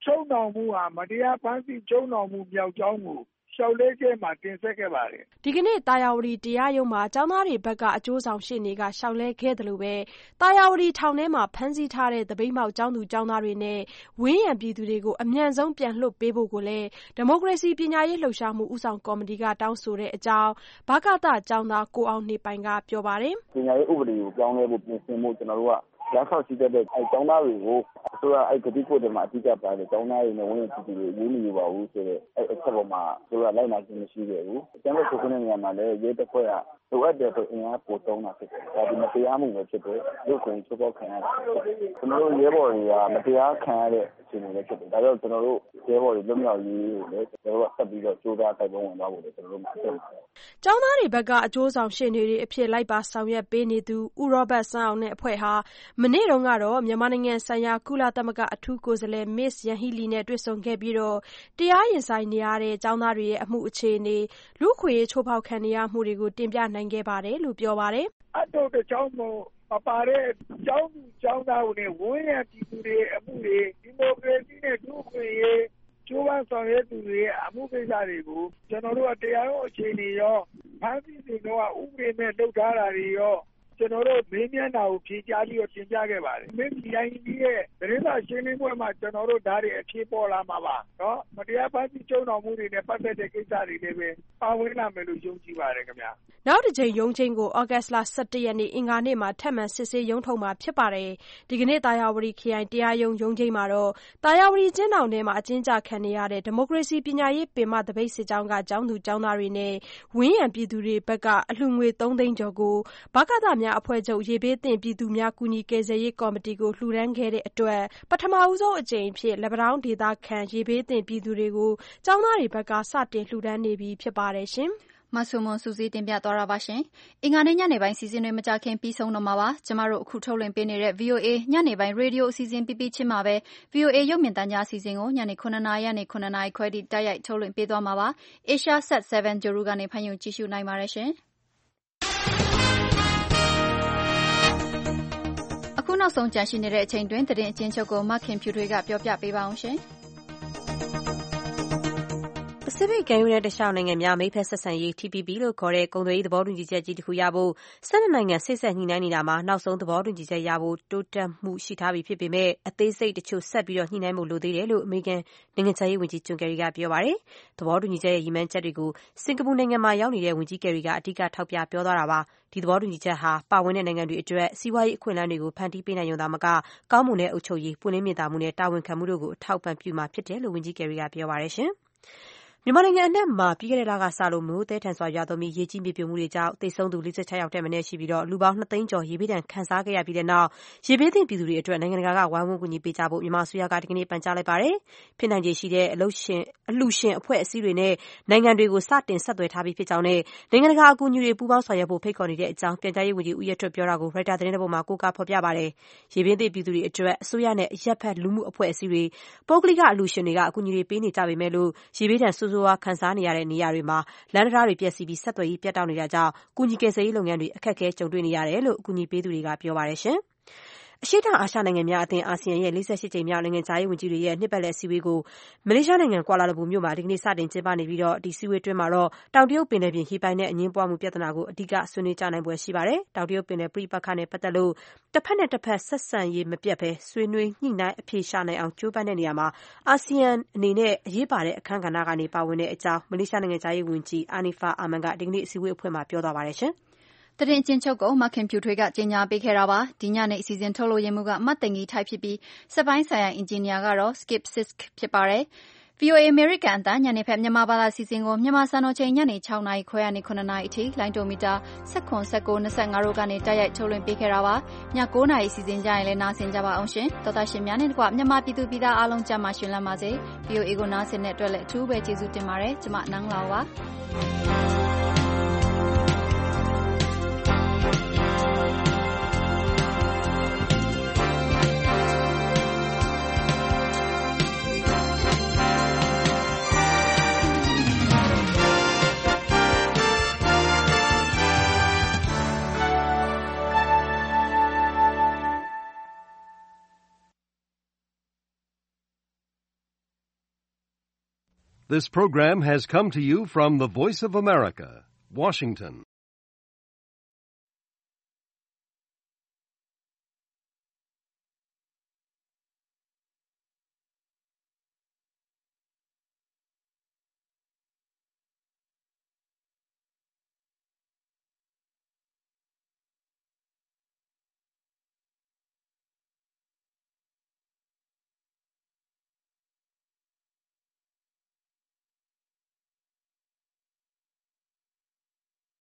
ချုပ်နှောင်မှုဟာမတရားဖမ်းဆီးချုပ်နှောင်မှုမြောက်ကြောင်းကိုလျှောက်လဲချက်မှာတင်ဆက်ခဲ့ပါတယ်။ဒီကနေ့သာယာဝတီတရားရုံးမှာကျောင်းသားတွေဘက်ကအကျိုးဆောင်ရှေ့နေကလျှောက်လဲခဲ့တယ်လို့ပဲသာယာဝတီထောင်ထဲမှာဖမ်းဆီးထားတဲ့သပိတ်မှောက်ကျောင်းသူကျောင်းသားတွေနဲ့ဝင်းရံပြည်သူတွေကိုအမြန်ဆုံးပြန်လွှတ်ပေးဖို့ကိုလည်းဒီမိုကရေစီပညာရေးလှုပ်ရှားမှုဦးဆောင်ကော်မတီကတောင်းဆိုတဲ့အကြောင်းဗကသကျောင်းသားကိုအောင်နေပိုင်ကပြောပါတယ်။ပညာရေးဥပဒေကိုပြောင်းလဲဖို့ပြင်ဆင်ဖို့ကျွန်တော်တို့ကလမ်းဆောက်ရှိတဲ့ကျောင်းသားတွေကိုအစိုးရကတိကိုတွေမှာအဓိကပါတယ်ကျောင်းသားတွေနဲ့ဝန်ကြီးတွေရေးနေပါဘူးဆိုတော့အချက်ပေါ်မှာသူကလိုက်နာခြင်းမရှိခဲ့ဘူး။ကျန်တဲ့ခုနှစ်နေရာမှာလည်းရေးတစ်ဖွဲ့ကလိုအပ်တဲ့ဆိုအင်အားပိုသုံးတာဖြစ်တယ်။ဒါဒီမတရားမှုပဲဖြစ်တယ်။လူကုန်ချိုးဖောက်ခံရတယ်။ကျွန်တော်တို့ရဲဘော်တွေကမတရားခံရတဲ့အခြေအနေပဲဖြစ်တယ်။ဒါကြောင့်ကျွန်တော်တို့ရဲဘော်တွေလွတ်မြောက်ရေးကိုလည်းကျွန်တော်တို့ကဆက်ပြီးတော့ကြိုးစားတိုက်ပွဲဝင်သွားဖို့လည်းကျွန်တော်တို့မှာဖြစ်တယ်။ကျောင်းသားတွေဘက်ကအကျိုးဆောင်ရှေ့နေတွေအဖြစ်လိုက်ပါဆောင်ရွက်ပေးနေသူဦးရောဘတ်စန်းအောင်နဲ့အဖွဲ့ဟာမနေ့တုန်းကတော့မြန်မာနိုင်ငံဆိုင်ရာကုလသမဂ္ဂအထူးကိုယ်စားလှယ်မစ်ယန်ဟီလီနဲ့တွေ့ဆုံခဲ့ပြီးတော့တရားရင်ဆိုင်နေရတဲ့ကျောင်းသားတွေရဲ့အမှုအခြေအနေလူ့အခွင့်အရေးချိုးဖောက်ခံနေရမှုတွေကိုတင်ပြနိုင်ခဲ့ပါတယ်လို့ပြောပါတယ်။အတော့တကြောင်းမပါတဲ့ကျောင်းသူကျောင်းသားတွေနဲ့ဝန်းရံပြည်သူတွေအမှုတွေဒီမိုကရေစီနဲ့လူ့အခွင့်အရေးကျိုးပန်းဆောင်ရွက်သူတွေရဲ့အမှုကိစ္စတွေကိုကျွန်တော်တို့ကတရားရုံးအခြေအနေရောဖမ်းဆီးစဉ်တော့ဥပဒေနဲ့လုပ်ထားတာတွေရောကျွန်တော်တို့မေးမြန်းတာကိုဖြေကြားပြီးတော့တင်ပြခဲ့ပါတယ်။မင်းဒီတိုင်းကြီးရဲ့သတင်းစာရှင်းလင်းပွဲမှာကျွန်တော်တို့ဓာတ်တွေအဖြေပေါ်လာမှာပါနော်။မတရားဖမ်းဆီးချုပ်နှောင်မှုတွေနဲ့ပတ်သက်တဲ့ကိစ္စတွေလည်းပဲပါဝင်လာမယ်လို့ယုံကြည်ပါတယ်ခင်ဗျာ။နောက်တစ်ချိန်ရုံးချင်းကိုဩဂတ်စ်လ17ရက်နေ့အင်္ဂါနေ့မှာထပ်မံစစ်ဆေးရုံးထုတ်မှာဖြစ်ပါတယ်။ဒီကနေ့သာယာဝတီခရိုင်တရားရုံးရုံးချင်းမှာတော့သာယာဝတီကျင်းတောင်ထဲမှာအကျဉ်းချခံနေရတဲ့ဒီမိုကရေစီပညာရေးပင်မသပိတ်စစ်ကြောင်းကကျောင်းသူကျောင်းသားတွေနဲ့ဝင်းရံပြည်သူတွေဘက်ကအလှူငွေ3သိန်းကျော်ကိုဗကသများအဖွဲ့ချုပ်ရေဘေးသင့်ပြည်သူများကူညီကယ်ဆယ်ရေးကော်မတီကိုလှူဒန်းခဲ့တဲ့အတွက်ပထမဦးဆုံးအကြိမ်အဖြစ်လက်ပံတောင်းဒေသခံရေဘေးသင့်ပြည်သူတွေကိုကျောင်းသားတွေဘက်ကစတင်လှူဒန်းနေပြီဖြစ်ပါတယ်ရှင်။မဆုမွန်စုစည်းတင်ပြသွားတာပါရှင်။အင်္ဂါနေ့ညနေပိုင်းစီစဉ်တွေမကြခင်ပြီးဆုံးတော့မှာပါ။ကျမတို့အခုထုတ်လွှင့်ပေးနေတဲ့ VOA ညနေပိုင်းရေဒီယိုအစီအစဉ်ပြီးချင်းမှာပဲ VOA ရုပ်မြင်သံကြားအစီအစဉ်ကိုညနေ9:00နာရီကနေ9:00နာရီခွဲထိတိုက်ရိုက်ထုတ်လွှင့်ပေးသွားမှာပါ။ Asia Sat 7 Joru ကနေဖန်ယူကြည့်ရှုနိုင်ပါတယ်ရှင်။အခုနောက်ဆုံးကြန့်ရှိနေတဲ့အချိန်တွင်သတင်းအကျဉ်းချုပ်ကိုမခင်ဖြူထွေးကပြောပြပေးပါအောင်ရှင်။ပစိဖိတ်ကမ်းရိုးတန်းတလျှောက်နိုင်ငံများမိတ်ဖက်ဆက်ဆံရေး TPP လို့ခေါ်တဲ့ကုန်သွယ်ရေးသဘောတူညီချက်ကြီးတစ်ခုရဖို့12နိုင်ငံစိတ်ဆက်ညှိနှိုင်းနေတာမှာနောက်ဆုံးသဘောတူညီချက်ရဖို့တိုးတက်မှုရှိထားပြီဖြစ်ပေမဲ့အသေးစိတ်တချို့ဆက်ပြီးညှိနှိုင်းဖို့လိုသေးတယ်လို့အမေရိကန်နိုင်ငံခြားရေးဝန်ကြီးဂျွန်ကယ်ရီကပြောပါတယ်။သဘောတူညီချက်ရဲ့ရည်မှန်းချက်တွေကိုစင်ကာပူနိုင်ငံမှာရောက်နေတဲ့ဝန်ကြီးကယ်ရီကအဓိကထောက်ပြပြောသွားတာပါ။ဒီသဘောတူညီချက်ဟာပါဝင်တဲ့နိုင်ငံတွေအတွက်စီးပွားရေးအခွင့်အလမ်းတွေကိုဖန်တီးပေးနိုင်ရုံသာမကကောင်းမွန်တဲ့အုပ်ချုပ်ရေးပွင့်လင်းမြင်သာမှုနဲ့တာဝန်ခံမှုတို့ကိုအထောက်ပံ့ပြုမှာဖြစ်တယ်လို့ဝန်ကြီးကယ်ရီကပြောပါတယ်ရှင်။မြန်မာနိုင်ငံအနှံ့မှာပြီးခဲ့တဲ့လကစလို့မိုးသည်းထန်စွာရွာသွန်းပြီးရေကြီးမြေပြိုမှုတွေကြောင့်သေဆုံးသူ46ယောက်ထက်မနည်းရှိပြီးလူပေါင်း2သိန်းကျော်ရေဘေးဒဏ်ခံစားခဲ့ရပြီးတဲ့နောက်ရေဘေးသင့်ပြည်သူတွေအတွက်နိုင်ငံတကာကဝိုင်းဝန်းကူညီပေးကြဖို့မြန်မာအစိုးရကဒီကနေ့ပန်ကြားလိုက်ပါတယ်။ဖြစ်နိုင်ခြေရှိတဲ့အလှူရှင်အဖွဲ့အစည်းတွေနဲ့နိုင်ငံတွေကိုစတင်ဆက်သွယ်ထားပြီးဖြစ်ကြောင်းနဲ့နိုင်ငံတကာအကူအညီတွေပူးပေါင်းဆောင်ရွက်ဖို့ဖိတ်ခေါ်နေတဲ့အကြောင်းပြန်ကြားရေးဝန်ကြီးဦးရဲထွဋ်ပြောတာကိုရိုက်တာသတင်းတစ်ပုဒ်မှာကိုးကားဖော်ပြပါတယ်။ရေဘေးသင့်ပြည်သူတွေအတွက်အစိုးရနဲ့အရပ်ဖက်လူမှုအဖွဲ့အစည်းတွေပုဂ္ဂလိကအလှူရှင်တွေကအကူအညီတွေပေးနေကြပေမဲ့လို့ရေဘေးဒဏ်ဆိုးဆိုးဝါးခံစားနေရတဲ့နေရာတွေမှာလမ်းတံတားတွေပျက်စီးပြီးဆက်သွယ်ရေးပြတ်တောက်နေတာကြောင့်ကူညီကယ်ဆယ်ရေးလုပ်ငန်းတွေအခက်အခဲကြုံတွေ့နေရတယ်လို့အကူအညီပေးသူတွေကပြောပါတယ်ရှင်။အရှေ့တောင်အာရှနိုင်ငံများအသင်းအာဆီယံရဲ့48ကြိမ်မြောက်နိုင်ငံခြားရေးဝန်ကြီးတွေရဲ့နှစ်ပတ်လည်အစည်းအဝေးကိုမလေးရှားနိုင်ငံကွာလာလမ်ပူမြို့မှာဒီကနေ့စတင်ကျင်းပနေပြီးဒီအစည်းအဝေးတွင်းမှာတော့တောင်တရုတ်ပင်လယ်ပြင်ရေပိုင်နက်အငြင်းပွားမှုပြဿနာကိုအဓိကဆွေးနွေးကြနိုင်ဖွယ်ရှိပါတယ်။တောင်တရုတ်ပင်လယ်ပဋိပက္ခနဲ့ပတ်သက်လို့တစ်ဖက်နဲ့တစ်ဖက်ဆက်ဆံရေးမပြတ်ဘဲဆွေးနွေးညှိနှိုင်းအဖြေရှာနိုင်အောင်ကြိုးပမ်းတဲ့နေရာမှာအာဆီယံအနေနဲ့အရေးပါတဲ့အခန်းကဏ္ဍကနေပါဝင်တဲ့အကြောင်းမလေးရှားနိုင်ငံခြားရေးဝန်ကြီးအာနီဖာအာမန်ကဒီကနေ့အစည်းအဝေးအဖွင့်မှာပြောသွားပါတယ်ရှင်။သတင်းကျဉ်းချုပ်ကိုမခင်ဖြူထွေးကကြေညာပေးခဲ့တာပါ။ဒီညနေအစီအစဉ်ထုတ်လို့ရမှုကမတ်တင်ကြီးထိုက်ဖြစ်ပြီးစက်ပိုင်းဆိုင်ရာအင်ဂျင်နီယာကတော့ Skip Sisk ဖြစ်ပါတယ်။ VOA အမေရိကန်အသံညနေဖက်မြန်မာဘာသာအစီအစဉ်ကိုမြန်မာစံတော်ချိန်ညနေ6နာရီခွဲကနေ9နာရီအထိလိုင်းတိုမီတာ19 19 25တို့ကနေတိုက်ရိုက်ထုတ်လွှင့်ပေးခဲ့တာပါ။ည9နာရီအစီအစဉ်ကြရင်လည်းနားဆင်ကြပါအောင်ရှင်။သောတာရှင်များနဲ့တကွမြန်မာပြည်သူပြည်သားအားလုံးကြမှာရှင်လမ်းပါစေ။ VOA ကိုနားဆင်တဲ့အတွက်လည်းအထူးပဲကျေးဇူးတင်ပါတယ်။ကျွန်မနန်းလောင်ပါ။ This program has come to you from the Voice of America, Washington.